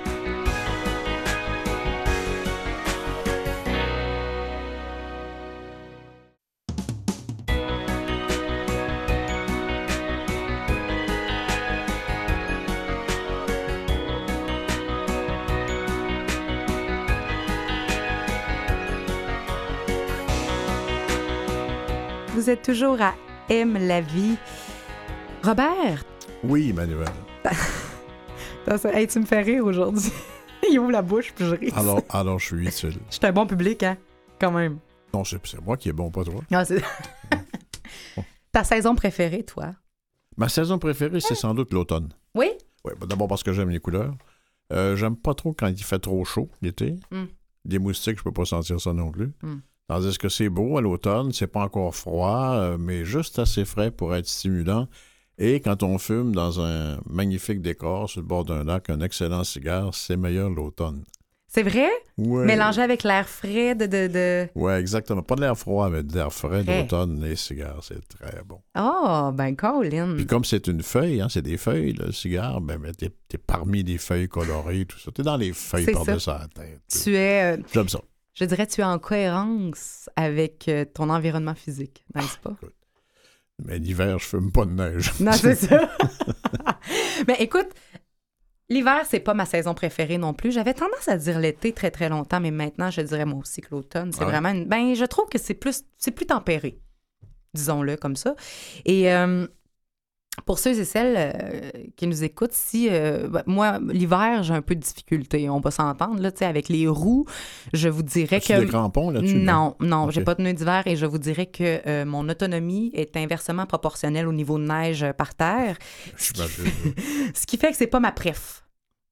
[SPEAKER 1] Vous êtes toujours à Aime la vie. Robert?
[SPEAKER 2] Oui, Emmanuel.
[SPEAKER 1] Hey, tu me fais rire aujourd'hui. Il ouvre la bouche puis je ris.
[SPEAKER 2] Alors, alors je suis utile.
[SPEAKER 1] Je suis un bon public, hein? Quand même.
[SPEAKER 2] Non, c'est, c'est moi qui est bon, pas toi.
[SPEAKER 1] Non, c'est... Ta saison préférée, toi?
[SPEAKER 2] Ma saison préférée, c'est sans doute l'automne.
[SPEAKER 1] Oui?
[SPEAKER 2] Oui, d'abord parce que j'aime les couleurs. Euh, j'aime pas trop quand il fait trop chaud l'été. Mm. Des moustiques, je peux pas sentir ça non plus. Mm. Tandis que c'est beau à l'automne, c'est pas encore froid, euh, mais juste assez frais pour être stimulant. Et quand on fume dans un magnifique décor sur le bord d'un lac, un excellent cigare, c'est meilleur l'automne.
[SPEAKER 1] C'est vrai?
[SPEAKER 2] Ouais.
[SPEAKER 1] Mélangé avec l'air frais de... de, de...
[SPEAKER 2] Oui, exactement. Pas de l'air froid, mais de l'air frais hey. D'automne, les cigares, c'est très bon.
[SPEAKER 1] Oh, ben Colin!
[SPEAKER 2] Puis comme c'est une feuille, hein, c'est des feuilles, le cigare, ben, ben t'es, t'es parmi les feuilles colorées, tout ça. T'es dans les feuilles c'est par-dessus la tête.
[SPEAKER 1] Tu es... Euh...
[SPEAKER 2] J'aime ça.
[SPEAKER 1] Je dirais que tu es en cohérence avec ton environnement physique, n'est-ce pas?
[SPEAKER 2] Écoute, mais l'hiver, je fume pas de neige.
[SPEAKER 1] Non, c'est ça. Mais écoute, l'hiver, c'est pas ma saison préférée non plus. J'avais tendance à dire l'été très, très longtemps, mais maintenant, je dirais moi aussi que l'automne, c'est ouais. vraiment... Une... Ben, je trouve que c'est plus, c'est plus tempéré, disons-le comme ça. Et... Euh... Pour ceux et celles euh, qui nous écoutent, si euh, ben, moi, l'hiver, j'ai un peu de difficulté. On va s'entendre, là, tu sais, avec les roues, je vous dirais As-tu que...
[SPEAKER 2] des crampons là-dessus?
[SPEAKER 1] Non, non, okay. J'ai pas de pneus d'hiver et je vous dirais que euh, mon autonomie est inversement proportionnelle au niveau de neige par terre.
[SPEAKER 2] Je ce, qui...
[SPEAKER 1] ce qui fait que c'est pas ma préf.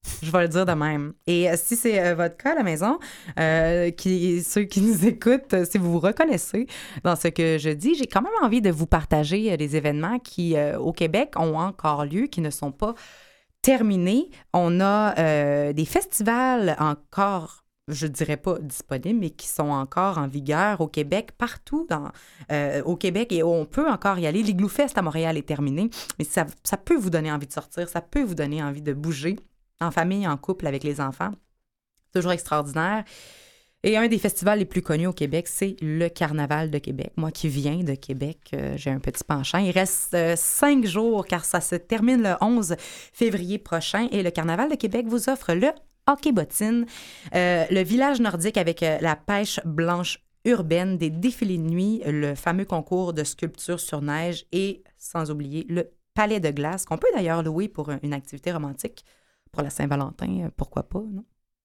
[SPEAKER 1] Je vais le dire de même. Et euh, si c'est euh, votre cas à la maison, euh, qui, ceux qui nous écoutent, euh, si vous vous reconnaissez dans ce que je dis, j'ai quand même envie de vous partager euh, des événements qui, euh, au Québec, ont encore lieu, qui ne sont pas terminés. On a euh, des festivals encore, je dirais pas disponibles, mais qui sont encore en vigueur au Québec, partout dans, euh, au Québec, et on peut encore y aller. L'Igloo Fest à Montréal est terminé, mais ça, ça peut vous donner envie de sortir, ça peut vous donner envie de bouger. En famille, en couple, avec les enfants. Toujours extraordinaire. Et un des festivals les plus connus au Québec, c'est le Carnaval de Québec. Moi qui viens de Québec, euh, j'ai un petit penchant. Il reste euh, cinq jours car ça se termine le onze février prochain. Et le Carnaval de Québec vous offre le hockey-bottine, euh, le village nordique avec euh, la pêche blanche urbaine, des défilés de nuit, le fameux concours de sculpture sur neige et, sans oublier, le palais de glace, qu'on peut d'ailleurs louer pour une activité romantique. Pour la Saint-Valentin, pourquoi pas, non?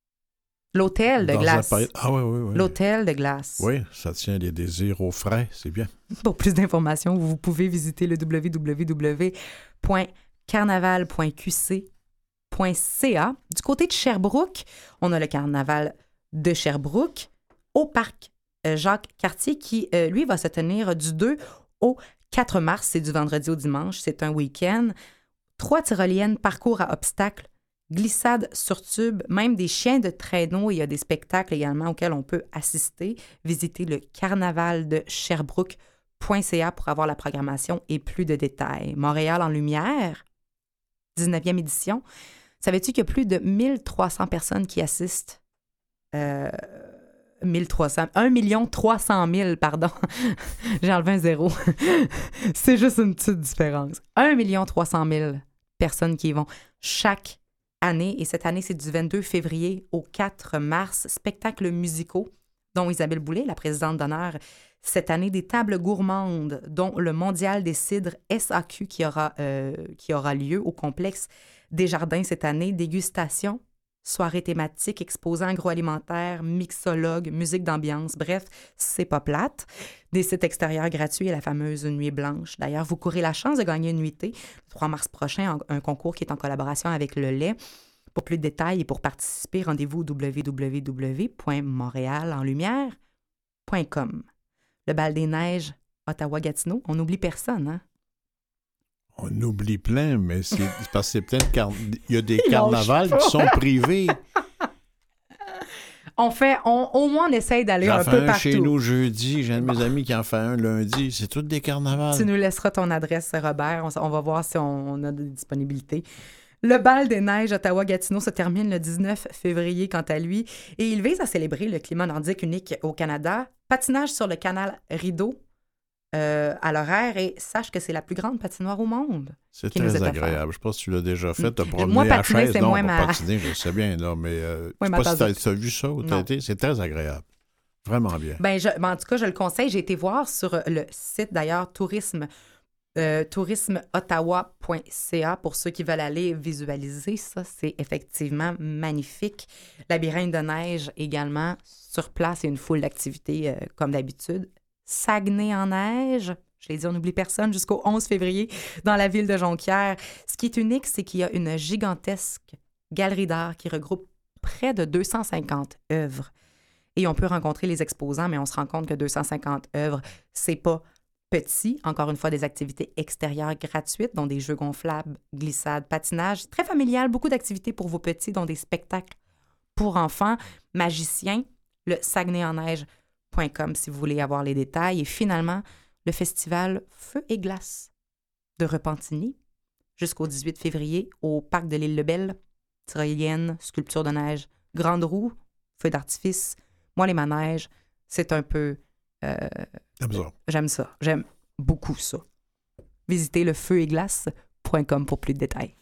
[SPEAKER 1] L'hôtel de
[SPEAKER 2] Dans
[SPEAKER 1] glace.
[SPEAKER 2] Un... Ah oui, oui, oui.
[SPEAKER 1] L'hôtel de glace.
[SPEAKER 2] Oui, ça tient les désirs au frais, c'est bien.
[SPEAKER 1] Pour plus d'informations, vous pouvez visiter le w w w point carnaval point q c point c a. Du côté de Sherbrooke, on a le Carnaval de Sherbrooke au parc Jacques-Cartier qui, euh, lui, va se tenir du deux au quatre mars. C'est du vendredi au dimanche. C'est un week-end. Trois tyroliennes, parcours à obstacles, glissade sur tube, même des chiens de traîneau. Il y a des spectacles également auxquels on peut assister. Visitez le carnaval de Sherbrooke point c a pour avoir la programmation et plus de détails. Montréal en lumière, dix-neuvième édition. Savais-tu qu'il y a plus de mille trois cents personnes qui assistent? Euh, mille trois cents, un million trois cent mille, pardon. J'ai enlevé un zéro. C'est juste une petite différence. un million trois cent mille personnes qui y vont chaque année. Et cette année, c'est du vingt-deux février au quatre mars. Spectacles musicaux, dont Isabelle Boulay, la présidente d'honneur. Cette année, des tables gourmandes, dont le Mondial des cidres S A Q qui aura, euh, qui aura lieu au complexe des Jardins cette année. Dégustation, soirée thématique, exposants agroalimentaires, mixologue, musique d'ambiance. Bref, c'est pas plate. Des sites extérieurs gratuits et la fameuse Nuit blanche. D'ailleurs, vous courez la chance de gagner une nuitée le trois mars prochain, un concours qui est en collaboration avec le lait. Pour plus de détails et pour participer, rendez-vous au w w w point montréal en lumière point com. Le bal des neiges, Ottawa-Gatineau, on n'oublie personne, hein?
[SPEAKER 2] On oublie plein, mais c'est parce que c'est plein de car... Il y a des carnavals qui sont privés.
[SPEAKER 1] On fait, on, au moins, on essaye d'aller
[SPEAKER 2] J'en
[SPEAKER 1] un
[SPEAKER 2] fais
[SPEAKER 1] peu
[SPEAKER 2] un
[SPEAKER 1] partout.
[SPEAKER 2] chez nous jeudi. J'ai un de mes
[SPEAKER 1] Bon.
[SPEAKER 2] amis qui en fait un lundi. C'est tous des carnavals.
[SPEAKER 1] Tu nous laisseras ton adresse, Robert. On, on va voir si on, on a des disponibilités. Le bal des neiges Ottawa-Gatineau se termine le dix-neuf février, quant à lui, et il vise à célébrer le climat nordique unique au Canada. Patinage sur le canal Rideau euh, à l'horaire, et sache que c'est la plus grande patinoire au monde.
[SPEAKER 2] C'est
[SPEAKER 1] qui nous est
[SPEAKER 2] très
[SPEAKER 1] offerte.
[SPEAKER 2] agréable. Je ne sais pas si tu l'as déjà fait. Tu as promené
[SPEAKER 1] Moi,
[SPEAKER 2] à
[SPEAKER 1] patiner,
[SPEAKER 2] chaise.
[SPEAKER 1] c'est
[SPEAKER 2] Non,
[SPEAKER 1] moins
[SPEAKER 2] pas
[SPEAKER 1] ma-
[SPEAKER 2] patiner, je sais bien, là, mais euh,
[SPEAKER 1] Oui,
[SPEAKER 2] je
[SPEAKER 1] ma
[SPEAKER 2] ne sais pas
[SPEAKER 1] tasse
[SPEAKER 2] si tu as vu ça ou tu as
[SPEAKER 1] Non.
[SPEAKER 2] été. C'est très agréable. Vraiment bien.
[SPEAKER 1] Ben, je, ben, en tout cas, je le conseille. J'ai été voir sur le site, d'ailleurs, tourisme, euh, tourisme ottawa point c a pour ceux qui veulent aller visualiser ça. C'est effectivement magnifique. Labyrinthe de neige également. Sur place, il y a une foule d'activités euh, comme d'habitude. Saguenay en neige. Je l'ai dit, on n'oublie personne, jusqu'au onze février dans la ville de Jonquière. Ce qui est unique, c'est qu'il y a une gigantesque galerie d'art qui regroupe près de deux cent cinquante œuvres. Et on peut rencontrer les exposants, mais on se rend compte que deux cent cinquante œuvres, c'est pas petit. Encore une fois, des activités extérieures gratuites, dont des jeux gonflables, glissades, patinage. Très familial, beaucoup d'activités pour vos petits, dont des spectacles pour enfants, magiciens, le saguenay en neige point com si vous voulez avoir les détails. Et finalement, le festival Feu et glace de Repentigny jusqu'au dix-huit février au parc de l'Île-le-Bel. Tyrolienne, sculpture de neige, grande roue, feu d'artifice. Moi, les manèges, c'est un peu... Euh,
[SPEAKER 2] J'aime ça.
[SPEAKER 1] J'aime ça. J'aime beaucoup ça. Visitez le feu et glace point com pour plus de détails.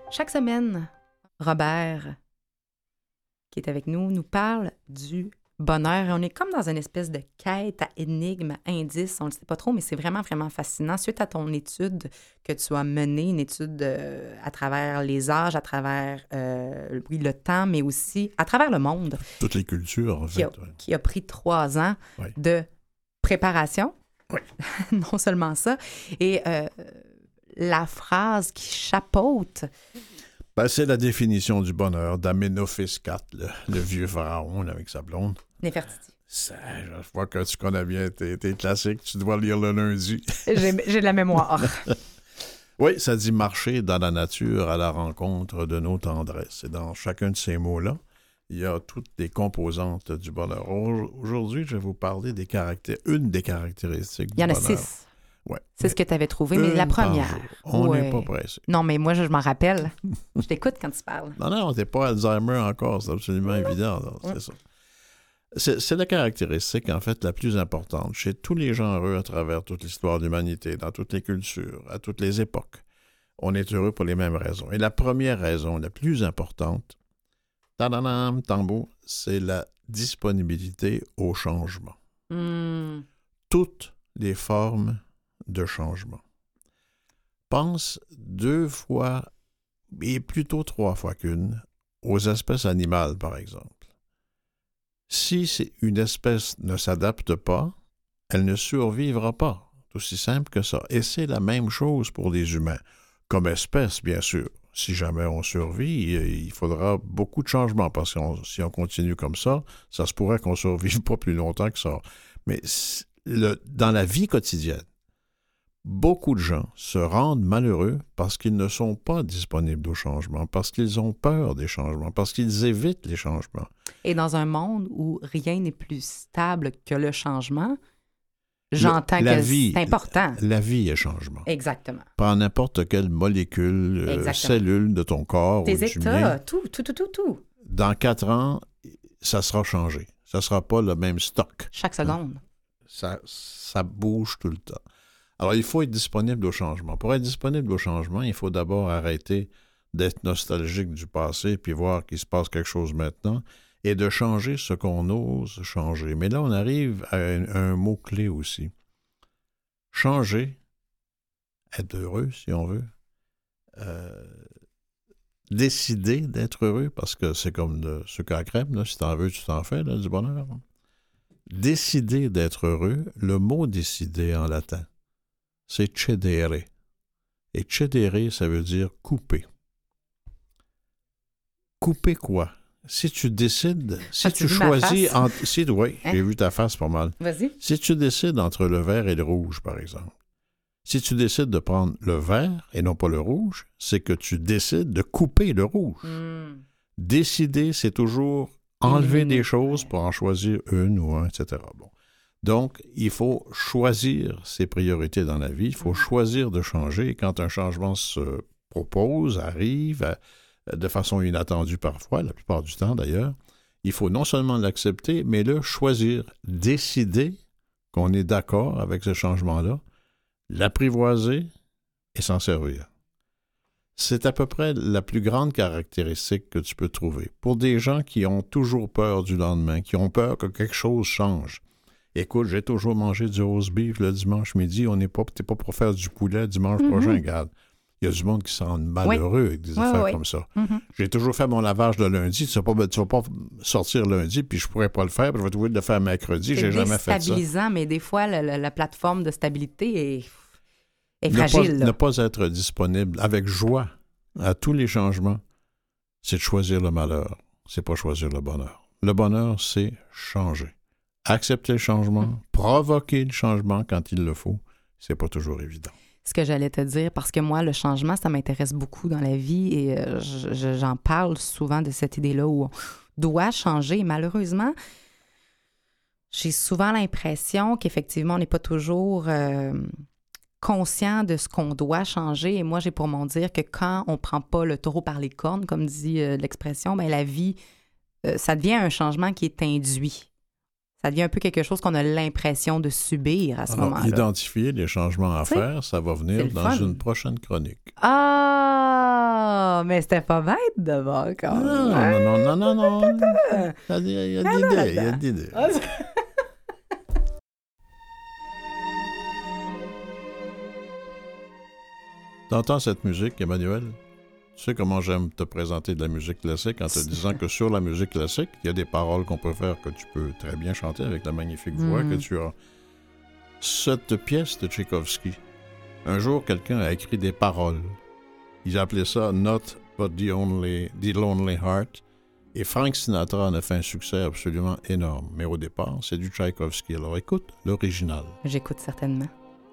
[SPEAKER 1] Chaque semaine, Robert, qui est avec nous, nous parle du bonheur. Et on est comme dans une espèce de quête à énigme, indice, on ne le sait pas trop, mais c'est vraiment, vraiment fascinant. Suite à ton étude que tu as menée, une étude euh, à travers les âges, à travers euh, oui, le temps, mais aussi à travers le monde.
[SPEAKER 2] Toutes les cultures, en
[SPEAKER 1] qui
[SPEAKER 2] fait.
[SPEAKER 1] A,
[SPEAKER 2] Ouais.
[SPEAKER 1] Qui a pris trois ans
[SPEAKER 2] ouais.
[SPEAKER 1] de préparation.
[SPEAKER 2] Oui.
[SPEAKER 1] Non seulement ça. Et euh, la phrase qui chapeaute...
[SPEAKER 2] Ben, c'est la définition du bonheur d'Amenophis quatre, le, le vieux pharaon là, avec sa blonde.
[SPEAKER 1] Néfertiti.
[SPEAKER 2] Ça, je vois que tu connais bien tes, tes classiques. Tu dois lire le lundi.
[SPEAKER 1] J'ai, j'ai de la mémoire.
[SPEAKER 2] Oui, ça dit marcher dans la nature à la rencontre de nos tendresses. Et dans chacun de ces mots-là, il y a toutes les composantes du bonheur. Aujourd'hui, je vais vous parler des caractères, une des caractéristiques du bonheur.
[SPEAKER 1] Il y en a six.
[SPEAKER 2] Ouais.
[SPEAKER 1] C'est ce que tu avais trouvé, mais la première.
[SPEAKER 2] On n'est
[SPEAKER 1] ouais.
[SPEAKER 2] pas pressé.
[SPEAKER 1] Non, mais moi, je, je m'en rappelle. Je t'écoute quand tu parles.
[SPEAKER 2] Non, non, t'es pas Alzheimer encore, c'est absolument ouais. évident. Là, c'est ouais. ça. C'est, c'est la caractéristique, en fait, la plus importante chez tous les gens heureux à travers toute l'histoire de l'humanité, dans toutes les cultures, à toutes les époques. On est heureux pour les mêmes raisons. Et la première raison, la plus importante, tadadam, tambour, c'est la disponibilité au changement.
[SPEAKER 1] Mm.
[SPEAKER 2] Toutes les formes de changement. Pense deux fois, et plutôt trois fois qu'une, aux espèces animales, par exemple. Si une espèce ne s'adapte pas, elle ne survivra pas. C'est aussi simple que ça. Et c'est la même chose pour les humains. Comme espèce, bien sûr. Si jamais on survit, il faudra beaucoup de changements, parce que si on continue comme ça, ça se pourrait qu'on ne survive pas plus longtemps que ça. Mais le, dans la vie quotidienne, beaucoup de gens se rendent malheureux parce qu'ils ne sont pas disponibles au changement, parce qu'ils ont peur des changements, parce qu'ils évitent les changements. Et
[SPEAKER 1] dans un monde où rien n'est plus stable que le changement, j'entends
[SPEAKER 2] le,
[SPEAKER 1] que
[SPEAKER 2] vie,
[SPEAKER 1] c'est important.
[SPEAKER 2] La vie est changement.
[SPEAKER 1] Exactement.
[SPEAKER 2] Prends n'importe quelle molécule, euh, cellule de ton corps
[SPEAKER 1] Tes
[SPEAKER 2] ou
[SPEAKER 1] états,
[SPEAKER 2] du mien.
[SPEAKER 1] tout, tout, tout, tout, tout.
[SPEAKER 2] Dans quatre ans, ça sera changé. Ça ne sera pas le même stock.
[SPEAKER 1] Chaque seconde.
[SPEAKER 2] Ça, ça bouge tout le temps. Alors, il faut être disponible au changement. Pour être disponible au changement, il faut d'abord arrêter d'être nostalgique du passé puis voir qu'il se passe quelque chose maintenant et de changer ce qu'on ose changer. Mais là, on arrive à un, à un mot-clé aussi. Changer, être heureux, si on veut, euh, décider d'être heureux, parce que c'est comme le sucre à crème, là, si t'en veux, tu t'en fais, là, du bonheur. Décider d'être heureux, le mot « décider » en latin, c'est cedere. Et cedere, ça veut dire couper. Couper quoi? Si tu décides, si
[SPEAKER 1] ah,
[SPEAKER 2] tu choisis... Entre, si, oui, hein? J'ai vu ta face pas mal.
[SPEAKER 1] Vas-y.
[SPEAKER 2] Si tu décides entre le vert et le rouge, par exemple, si tu décides de prendre le vert et non pas le rouge, c'est que tu décides de couper le rouge.
[SPEAKER 1] Mm.
[SPEAKER 2] Décider, c'est toujours enlever mmh. des choses pour en choisir une ou un, et cetera. Bon. Donc, il faut choisir ses priorités dans la vie. Il faut choisir de changer. Et quand un changement se propose, arrive, de façon inattendue parfois, la plupart du temps d'ailleurs, il faut non seulement l'accepter, mais le choisir, décider qu'on est d'accord avec ce changement-là, l'apprivoiser et s'en servir. C'est à peu près la plus grande caractéristique que tu peux trouver. Pour des gens qui ont toujours peur du lendemain, qui ont peur que quelque chose change. Écoute, j'ai toujours mangé du roast beef le dimanche midi, on n'est pas, t'es pas pour faire du poulet dimanche mm-hmm. prochain, regarde. Il y a du monde qui se rend malheureux oui. avec des oui, affaires oui. comme ça. Mm-hmm. J'ai toujours fait mon lavage le lundi, tu ne vas, vas pas sortir lundi, puis je ne pourrais pas le faire, puis je vais trouver de le faire mercredi, j'ai jamais fait ça.
[SPEAKER 1] C'est déstabilisant, mais des fois, la, la, la plateforme de stabilité est... est
[SPEAKER 2] ne
[SPEAKER 1] fragile.
[SPEAKER 2] Pas, ne pas être disponible avec joie à tous les changements, c'est de choisir le malheur. C'est pas choisir le bonheur. Le bonheur, c'est changer. Accepter le changement, mmh. provoquer le changement quand il le faut, c'est pas toujours évident.
[SPEAKER 1] Ce que j'allais te dire, parce que moi, le changement, ça m'intéresse beaucoup dans la vie et euh, je, j'en parle souvent de cette idée-là où on doit changer. Et malheureusement, j'ai souvent l'impression qu'effectivement, on n'est pas toujours euh, conscient de ce qu'on doit changer. Et moi, j'ai pour mon dire que quand on ne prend pas le taureau par les cornes, comme dit euh, l'expression, bien, la vie, euh, ça devient un changement qui est induit. Ça devient un peu quelque chose qu'on a l'impression de subir à ce
[SPEAKER 2] Alors,
[SPEAKER 1] moment-là.
[SPEAKER 2] Identifier les changements à
[SPEAKER 1] T'sais,
[SPEAKER 2] faire, ça va venir dans
[SPEAKER 1] fun.
[SPEAKER 2] une prochaine chronique.
[SPEAKER 1] Ah! Ah, mais c'était pas bête de voir quand
[SPEAKER 2] Non,
[SPEAKER 1] même.
[SPEAKER 2] non, non, non, non, non. Il y a, il y a de l'idée, il y a de l'idée. T'entends cette musique, Emmanuel? Tu sais comment j'aime te présenter de la musique classique en te disant que sur la musique classique, il y a des paroles qu'on peut faire que tu peux très bien chanter avec la magnifique voix
[SPEAKER 1] Mm.
[SPEAKER 2] que tu as. Cette pièce de Tchaïkovski, un jour, quelqu'un a écrit des paroles. Il appelait ça « Not but the, only, the Lonely Heart ». Et Frank Sinatra en a fait un succès absolument énorme. Mais au départ, c'est du Tchaïkovski. Alors écoute l'original.
[SPEAKER 1] J'écoute certainement.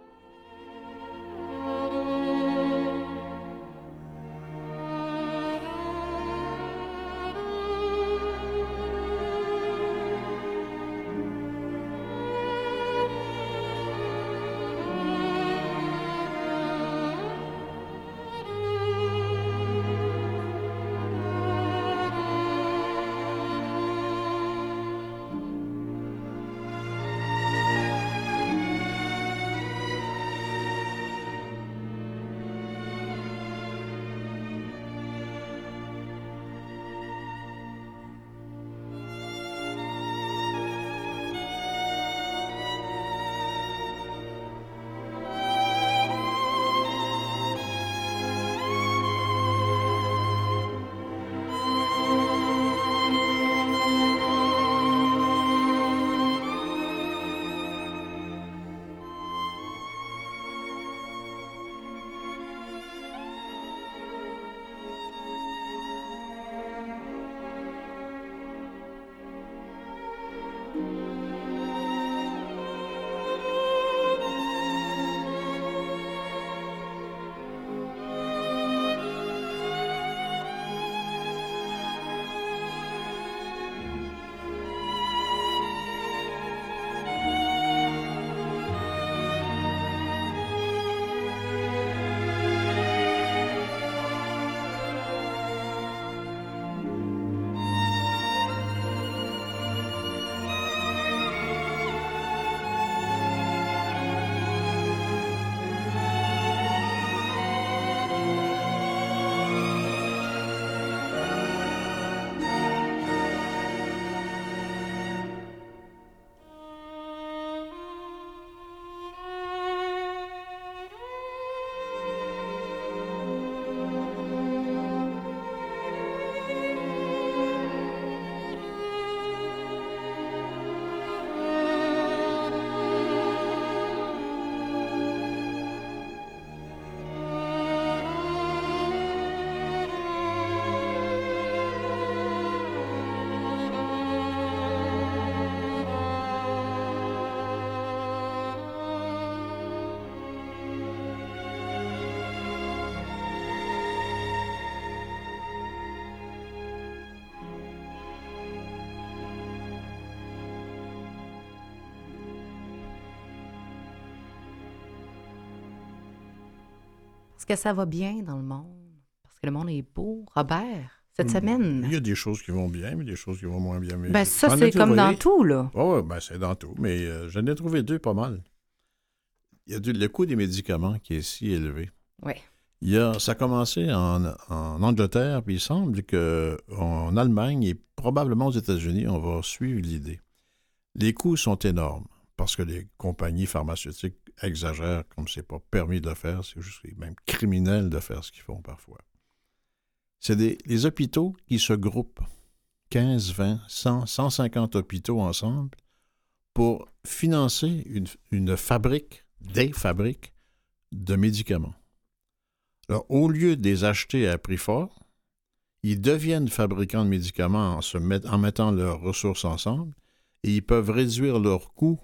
[SPEAKER 1] Est-ce que ça va bien dans le monde? Parce que le monde est beau. Robert, cette semaine?
[SPEAKER 2] Il y a des choses qui vont bien, mais des choses qui vont moins bien. Mais
[SPEAKER 1] ben ça,
[SPEAKER 2] j'en
[SPEAKER 1] c'est
[SPEAKER 2] ai
[SPEAKER 1] comme
[SPEAKER 2] trouvé...
[SPEAKER 1] dans tout, là.
[SPEAKER 2] Oui, ouais, ben c'est dans tout. Mais euh, j'en ai trouvé deux pas mal. Il y a du... le coût des médicaments qui est si élevé.
[SPEAKER 1] Oui.
[SPEAKER 2] Il y a... Ça a commencé en, en Angleterre, puis il semble qu'en Allemagne et probablement aux États-Unis, on va suivre l'idée. Les coûts sont énormes parce que les compagnies pharmaceutiques exagèrent comme c'est pas permis de le faire. C'est juste même criminel de faire ce qu'ils font parfois. C'est des, les hôpitaux qui se groupent, quinze, vingt, cent, cent cinquante hôpitaux ensemble, pour financer une, une fabrique, des fabriques de médicaments. Alors, au lieu de les acheter à prix fort, ils deviennent fabricants de médicaments en, se met, en mettant leurs ressources ensemble et ils peuvent réduire leurs coûts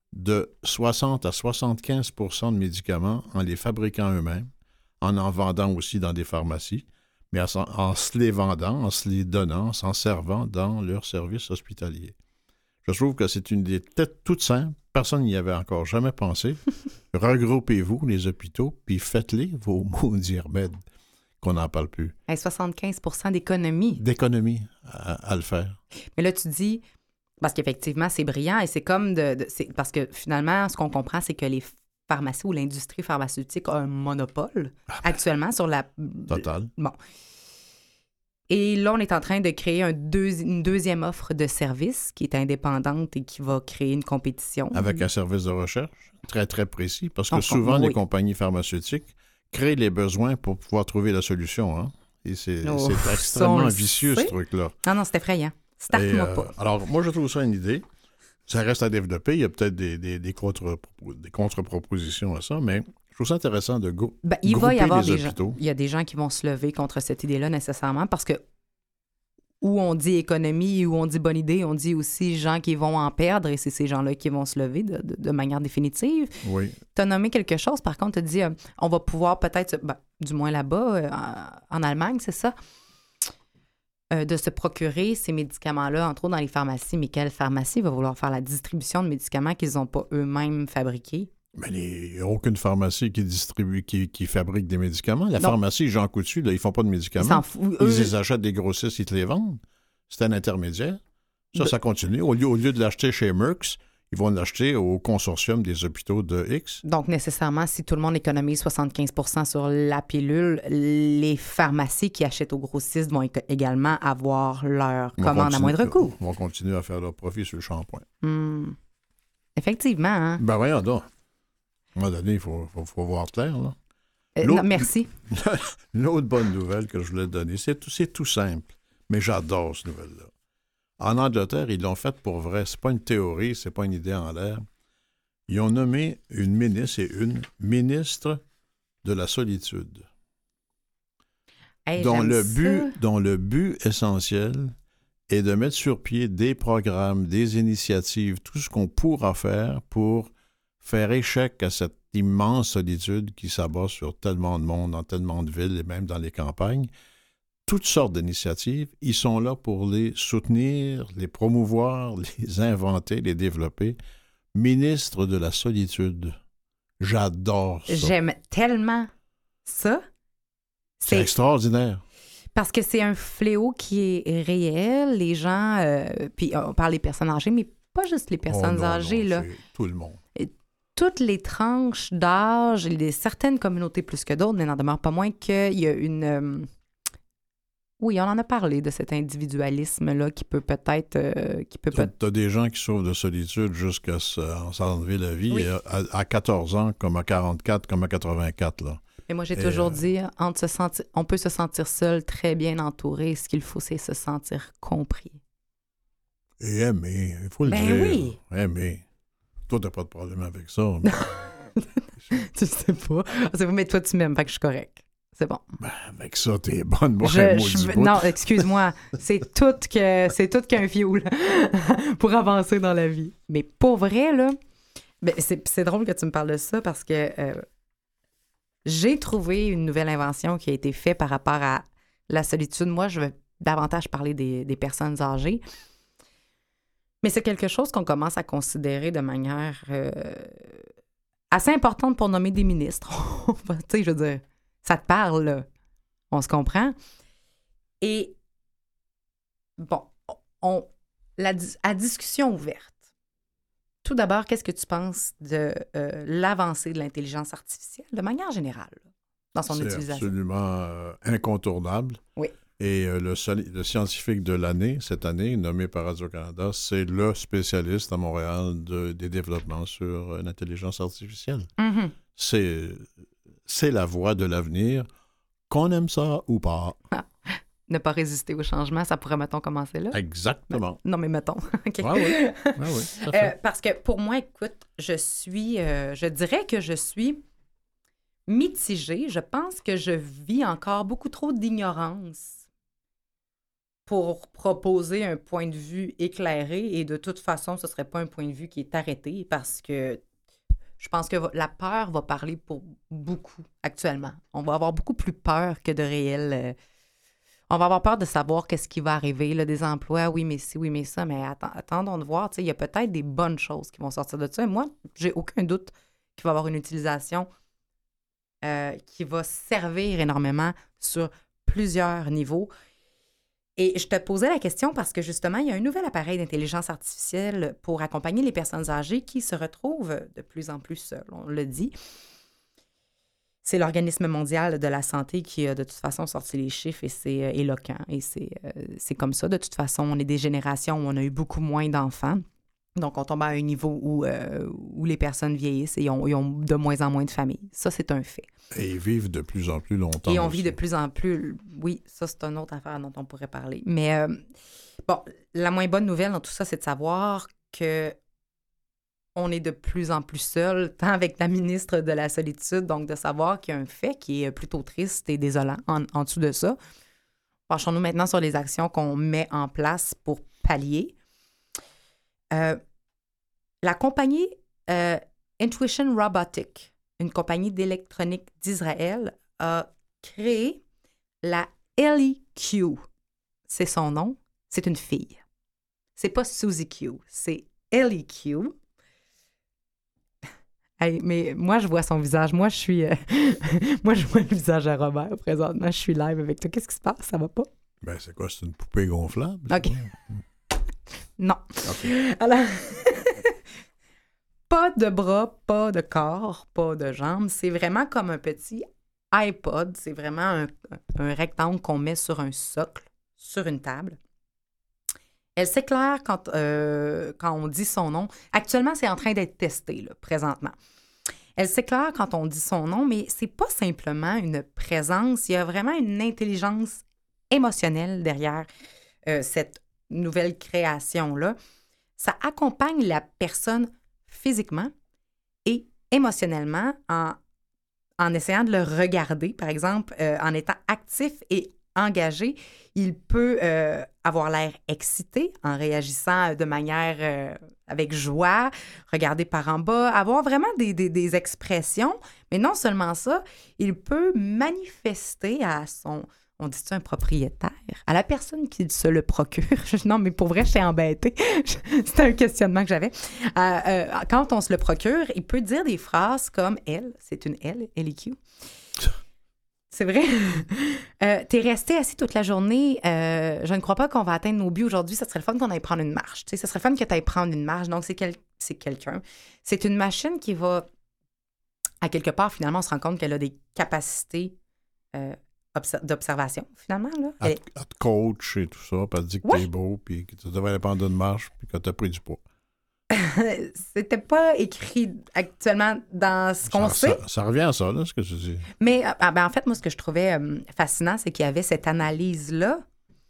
[SPEAKER 2] de soixante à soixante-quinze pour cent de médicaments en les fabriquant eux-mêmes, en en vendant aussi dans des pharmacies, mais en, en se les vendant, en se les donnant, en s'en servant dans leurs services hospitaliers. Je trouve que c'est une idée peut-être toute simple, personne n'y avait encore jamais pensé. Regroupez-vous, les hôpitaux, puis faites-les, vos maudits remèdes, qu'on n'en parle plus.
[SPEAKER 1] Hey, soixante-quinze pour cent d'économie.
[SPEAKER 2] D'économie à, à le faire.
[SPEAKER 1] Mais là, tu dis... Parce qu'effectivement, c'est brillant et c'est comme de... de c'est, parce que finalement, ce qu'on comprend, c'est que les, pharmacie ou l'industrie pharmaceutique a un monopole actuellement sur la...
[SPEAKER 2] Total.
[SPEAKER 1] Bon. Et là, on est en train de créer un deux... une deuxième offre de service qui est indépendante et qui va créer une compétition.
[SPEAKER 2] Avec un service de recherche très, très précis, parce que
[SPEAKER 1] On-
[SPEAKER 2] souvent,
[SPEAKER 1] oui.
[SPEAKER 2] les compagnies pharmaceutiques créent les besoins pour pouvoir trouver la solution. Hein? Et c'est,
[SPEAKER 1] Oh,
[SPEAKER 2] c'est
[SPEAKER 1] ça, on
[SPEAKER 2] extrêmement
[SPEAKER 1] le
[SPEAKER 2] vicieux,
[SPEAKER 1] sait.
[SPEAKER 2] ce truc-là.
[SPEAKER 1] Non, non, c'est effrayant.
[SPEAKER 2] Et,
[SPEAKER 1] Starte-moi
[SPEAKER 2] euh,
[SPEAKER 1] pas.
[SPEAKER 2] alors, moi, je trouve ça une idée. Ça reste à développer. Il y a peut-être des, des, des, contre, des contre-propositions à ça, mais je trouve ça intéressant de go-
[SPEAKER 1] Ben, il va y
[SPEAKER 2] grouper
[SPEAKER 1] avoir
[SPEAKER 2] les
[SPEAKER 1] des gens.
[SPEAKER 2] hôpitaux.
[SPEAKER 1] Il y a des gens qui vont se lever contre cette idée-là nécessairement parce que où on dit économie, où on dit bonne idée, on dit aussi gens qui vont en perdre et c'est ces gens-là qui vont se lever de, de, de manière définitive.
[SPEAKER 2] Oui.
[SPEAKER 1] Tu as nommé quelque chose, par contre, tu as dit euh, on va pouvoir peut-être, ben, du moins là-bas, euh, en, en Allemagne, c'est ça, euh, de se procurer ces médicaments-là, entre autres dans les pharmacies. Mais quelle pharmacie va vouloir faire la distribution de médicaments qu'ils n'ont pas eux-mêmes fabriqués?
[SPEAKER 2] Mais il n'y a aucune pharmacie qui distribue, qui, qui fabrique des médicaments. La
[SPEAKER 1] Non.
[SPEAKER 2] pharmacie Jean Coutu, là, ils font pas de
[SPEAKER 1] Ils
[SPEAKER 2] médicaments.
[SPEAKER 1] s'en foutent.
[SPEAKER 2] Ils
[SPEAKER 1] Eux,
[SPEAKER 2] les achètent des grossistes, ils te les vendent. C'est un intermédiaire. Ça,
[SPEAKER 1] Ben-
[SPEAKER 2] ça continue. Au lieu, au lieu de l'acheter chez Merckx, ils vont l'acheter au consortium des hôpitaux de X.
[SPEAKER 1] Donc, nécessairement, si tout le monde économise soixante-quinze pour cent sur la pilule, les pharmacies qui achètent aux grossistes vont éco- également avoir leur
[SPEAKER 2] Ils vont
[SPEAKER 1] commande à
[SPEAKER 2] continuer-
[SPEAKER 1] moindre coût.
[SPEAKER 2] Ils vont continuer à faire leur profit sur le shampoing.
[SPEAKER 1] Hmm. Effectivement. Hein?
[SPEAKER 2] Ben voyons donc. À un moment donné, il faut, faut, faut voir clair, là.
[SPEAKER 1] Euh,
[SPEAKER 2] L'autre-
[SPEAKER 1] non, merci.
[SPEAKER 2] L'autre bonne nouvelle que je voulais te donner, c'est tout, c'est tout simple, mais j'adore cette nouvelle-là. En Angleterre, ils l'ont faite pour vrai. C'est pas une théorie, c'est pas une idée en l'air. Ils ont nommé une ministre et une ministre de la solitude,
[SPEAKER 1] Hey,
[SPEAKER 2] dont
[SPEAKER 1] j'aime
[SPEAKER 2] le
[SPEAKER 1] ça.
[SPEAKER 2] but, dont le but essentiel est de mettre sur pied des programmes, des initiatives, tout ce qu'on pourra faire pour faire échec à cette immense solitude qui s'abat sur tellement de monde, dans tellement de villes et même dans les campagnes. Toutes sortes d'initiatives, ils sont là pour les soutenir, les promouvoir, les inventer, les développer. Ministre de la solitude. J'adore ça.
[SPEAKER 1] J'aime tellement ça.
[SPEAKER 2] C'est
[SPEAKER 1] C'est
[SPEAKER 2] extraordinaire.
[SPEAKER 1] parce que c'est un fléau qui est réel. Les gens, euh, puis on parle des personnes âgées, mais pas juste les personnes
[SPEAKER 2] Oh non,
[SPEAKER 1] âgées,
[SPEAKER 2] non,
[SPEAKER 1] là.
[SPEAKER 2] c'est tout le monde.
[SPEAKER 1] Toutes les tranches d'âge, il y a certaines communautés plus que d'autres, mais n'en demeure pas moins qu'il y a une... euh, Oui, on en a parlé de cet individualisme-là qui peut peut-être... euh, qui peut
[SPEAKER 2] T'as,
[SPEAKER 1] peut-
[SPEAKER 2] t'as des gens qui souffrent de solitude jusqu'à se- en s'enlever la vie
[SPEAKER 1] Oui.
[SPEAKER 2] et à, à quatorze ans, comme à quarante-quatre, comme à quatre-vingt-quatre. Là.
[SPEAKER 1] Mais moi, j'ai
[SPEAKER 2] Et,
[SPEAKER 1] toujours
[SPEAKER 2] euh,
[SPEAKER 1] dit, entre se sentir, on peut se sentir seul, très bien entouré. Ce qu'il faut, c'est se sentir compris.
[SPEAKER 2] Et aimer, il faut le
[SPEAKER 1] Ben
[SPEAKER 2] dire.
[SPEAKER 1] oui.
[SPEAKER 2] Aimer. Toi, t'as pas de problème avec ça. mais
[SPEAKER 1] Tu sais pas. C'est pas, mais toi, tu m'aimes, fait que je suis correct. C'est bon.
[SPEAKER 2] avec ça, t'es bonne. Moi,
[SPEAKER 1] Je-
[SPEAKER 2] un
[SPEAKER 1] je-
[SPEAKER 2] maudit bout.
[SPEAKER 1] non, excuse-moi. C'est tout que c'est tout qu'un fioul pour avancer dans la vie. Mais pour vrai, là, ben, c'est, c'est drôle que tu me parles de ça parce que euh, j'ai trouvé une nouvelle invention qui a été faite par rapport à la solitude. Moi, je veux davantage parler des, des personnes âgées. Mais c'est quelque chose qu'on commence à considérer de manière euh, assez importante pour nommer des ministres. Tu sais, je veux dire, ça te parle, là. On se comprend. Et, bon, on, la, dis- à discussion ouverte, tout d'abord, qu'est-ce que tu penses de euh, l'avancée de l'intelligence artificielle, de manière générale, là, dans son
[SPEAKER 2] C'est
[SPEAKER 1] utilisation?
[SPEAKER 2] absolument euh, incontournable.
[SPEAKER 1] Oui.
[SPEAKER 2] Et euh, le, soli- le scientifique de l'année, cette année, nommé par Radio-Canada, c'est le spécialiste à Montréal de- des développements sur euh, l'intelligence artificielle.
[SPEAKER 1] Mhm.
[SPEAKER 2] C'est, c'est la voie de l'avenir, qu'on aime ça ou pas.
[SPEAKER 1] Ne pas résister au changement, ça pourrait, mettons, commencer là?
[SPEAKER 2] Exactement.
[SPEAKER 1] Non, mais mettons. OK.
[SPEAKER 2] Ah oui, ah oui, tout à
[SPEAKER 1] Euh,
[SPEAKER 2] fait.
[SPEAKER 1] parce que pour moi, écoute, je suis, euh, je dirais que je suis mitigée. Je pense que je vis encore beaucoup trop d'ignorance pour proposer un point de vue éclairé. Et de toute façon, ce ne serait pas un point de vue qui est arrêté parce que je pense que va- la peur va parler pour beaucoup actuellement. On va avoir beaucoup plus peur que de réel... euh, on va avoir peur de savoir qu'est-ce qui va arriver, là, des emplois, oui, mais ci, oui, mais ça, mais atten- attendons de voir, tu sais, il y a peut-être des bonnes choses qui vont sortir de ça. Et moi, j'ai aucun doute qu'il va y avoir une utilisation euh, qui va servir énormément sur plusieurs niveaux. Et je te posais la question parce que justement, il y a un nouvel appareil d'intelligence artificielle pour accompagner les personnes âgées qui se retrouvent de plus en plus seules, on le dit. C'est l'Organisme mondial de la santé qui a de toute façon sorti les chiffres et c'est euh, éloquent. Et c'est, euh, c'est comme ça. De toute façon, on est des générations où on a eu beaucoup moins d'enfants. Donc, on tombe à un niveau où, euh, où les personnes vieillissent et ont, ils ont de moins en moins de familles. Ça, c'est un fait.
[SPEAKER 2] Et ils vivent de plus en plus longtemps.
[SPEAKER 1] Et on
[SPEAKER 2] aussi.
[SPEAKER 1] vit de plus en plus... Oui, ça, c'est une autre affaire dont on pourrait parler. Mais, euh, bon, la moins bonne nouvelle dans tout ça, c'est de savoir que on est de plus en plus seul, tant avec la ministre de la Solitude, donc de savoir qu'il y a un fait qui est plutôt triste et désolant en, en dessous de ça. Penchons-nous maintenant sur les actions qu'on met en place pour pallier. Euh, la compagnie euh, Intuition Robotics, une compagnie d'électronique d'Israël, a créé la Ellie Q. C'est son nom. C'est une fille. C'est pas Suzy Q, c'est Ellie Q. Hey, mais moi, je vois son visage. Moi, je suis... Euh... moi, je vois le visage à Robert présentement. Je suis live avec toi. Qu'est-ce qui se passe? Ça va pas?
[SPEAKER 2] Ben, c'est quoi? C'est une poupée gonflable?
[SPEAKER 1] OK. Non.
[SPEAKER 2] OK.
[SPEAKER 1] Alors... pas de bras, pas de corps, pas de jambes. C'est vraiment comme un petit iPod. C'est vraiment un, un rectangle qu'on met sur un socle, sur une table. Elle s'éclaire quand, euh, quand on dit son nom. Actuellement, c'est en train d'être testé, là, présentement. Elle s'éclaire quand on dit son nom, mais c'est pas simplement une présence. Il y a vraiment une intelligence émotionnelle derrière euh, cette nouvelle création-là. Ça accompagne la personne physiquement et émotionnellement en, en essayant de le regarder, par exemple, euh, en étant actif et engagé. Il peut euh, avoir l'air excité en réagissant de manière euh, avec joie, regarder par en bas, avoir vraiment des, des, des expressions. Mais non seulement ça, il peut manifester à son, on dit ça, un propriétaire, à la personne qui se le procure. Non, mais pour vrai, j'étais embêtée. C'était un questionnement que j'avais. Euh, euh, quand on se le procure, il peut dire des phrases comme « elle », c'est une « elle », « Ellie Q ». C'est vrai. euh, T'es resté assis toute la journée. Euh, je ne crois pas qu'on va atteindre nos buts aujourd'hui. Ça serait le fun qu'on aille prendre une marche. Tu sais, ça serait le fun que tu ailles prendre une marche. Donc, c'est, quel... c'est quelqu'un. C'est une machine qui va, à quelque part, finalement, on se rend compte qu'elle a des capacités euh, obs- d'observation, finalement. Là.
[SPEAKER 2] Elle,
[SPEAKER 1] Elle...
[SPEAKER 2] elle te coach et tout ça, puis elle te dit que
[SPEAKER 1] ouais.
[SPEAKER 2] t'es beau, puis que tu devrais aller prendre une marche, puis que t'as pris du poids.
[SPEAKER 1] C'était pas écrit actuellement dans ce qu'on
[SPEAKER 2] ça,
[SPEAKER 1] sait.
[SPEAKER 2] Ça, ça revient à ça, là, ce que tu dis.
[SPEAKER 1] Mais ah, ben, en fait, moi, ce que je trouvais euh, fascinant, c'est qu'il y avait cette analyse-là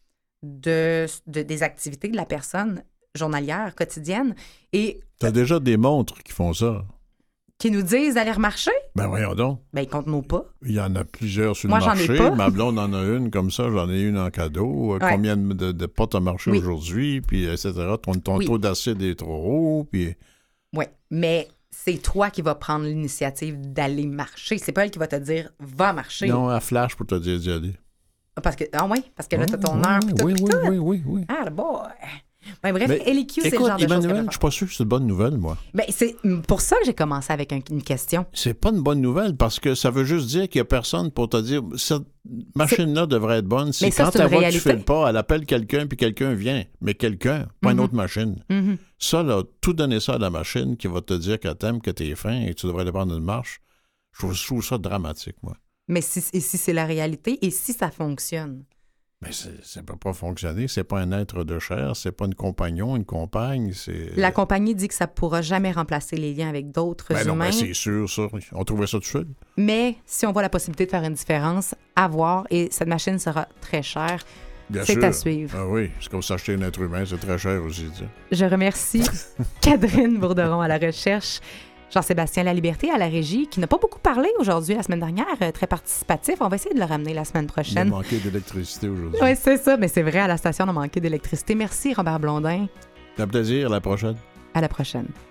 [SPEAKER 1] de, de, des activités de la personne journalière, quotidienne. Et
[SPEAKER 2] t'as déjà des montres qui font ça.
[SPEAKER 1] Qui nous disent d'aller remarcher?
[SPEAKER 2] Ben voyons donc.
[SPEAKER 1] Ben ils comptent nos pas.
[SPEAKER 2] Il y en a plusieurs sur
[SPEAKER 1] moi,
[SPEAKER 2] le marché.
[SPEAKER 1] J'en ai pas.
[SPEAKER 2] Ma blonde en a une comme ça, j'en ai une en cadeau. Ouais. Combien de, de, de pas t'as marché oui. aujourd'hui, puis et cetera. Ton, ton oui. taux d'acide est trop haut, puis...
[SPEAKER 1] Oui, mais c'est toi qui vas prendre l'initiative d'aller marcher. C'est pas elle qui va te dire « va marcher ».
[SPEAKER 2] Non, elle flash pour te dire d'y aller.
[SPEAKER 1] Parce que, ah oui, parce que là,
[SPEAKER 2] oh,
[SPEAKER 1] t'as ton
[SPEAKER 2] oh,
[SPEAKER 1] heure, puis tout,
[SPEAKER 2] oui,
[SPEAKER 1] puis
[SPEAKER 2] oui,
[SPEAKER 1] tout.
[SPEAKER 2] oui, oui, oui.
[SPEAKER 1] Ah, le boy! Ben, bref,
[SPEAKER 2] mais,
[SPEAKER 1] Ellie Q, c'est
[SPEAKER 2] écoute,
[SPEAKER 1] le genre de
[SPEAKER 2] Emmanuel,
[SPEAKER 1] choses
[SPEAKER 2] je suis pas sûr que c'est une bonne nouvelle, moi.
[SPEAKER 1] Ben, c'est pour ça que j'ai commencé avec un, une question.
[SPEAKER 2] C'est pas une bonne nouvelle, parce que ça veut juste dire qu'il y a personne pour te dire cette machine-là devrait être bonne. C'est, c'est quand elle voit que tu fais le pas, elle appelle quelqu'un, puis quelqu'un vient. Mais quelqu'un, pas mm-hmm. une autre machine.
[SPEAKER 1] Mm-hmm.
[SPEAKER 2] Ça, là, tout donner ça à la machine qui va te dire qu'elle t'aime, que t'es fin et que tu devrais aller prendre une marche, je trouve, je trouve ça dramatique, moi.
[SPEAKER 1] Mais si, et si c'est la réalité, et si ça fonctionne?
[SPEAKER 2] Mais c'est, ça ne peut pas fonctionner. C'est pas un être de chair, c'est pas une compagnon, une compagne. C'est...
[SPEAKER 1] La compagnie dit que ça ne pourra jamais remplacer les liens avec d'autres
[SPEAKER 2] ben
[SPEAKER 1] humains.
[SPEAKER 2] Non, ben c'est sûr, ça. On trouvait ça tout seul.
[SPEAKER 1] Mais si on voit la possibilité de faire une différence, à voir, et cette machine sera très chère,
[SPEAKER 2] Bien
[SPEAKER 1] c'est
[SPEAKER 2] sûr.
[SPEAKER 1] à suivre.
[SPEAKER 2] Ah oui, c'est comme s'acheter un être humain, c'est très cher aussi. T'sais.
[SPEAKER 1] Je remercie Catherine Bourderon à la recherche, Jean-Sébastien Laliberté à la régie, qui n'a pas beaucoup parlé aujourd'hui, la semaine dernière, euh, très participatif. On va essayer de le ramener la semaine prochaine.
[SPEAKER 2] Il a manqué d'électricité aujourd'hui.
[SPEAKER 1] Oui, c'est ça, mais c'est vrai, à la station, on a manqué d'électricité. Merci, Robert Blondin.
[SPEAKER 2] C'est un plaisir, à la prochaine.
[SPEAKER 1] À la prochaine.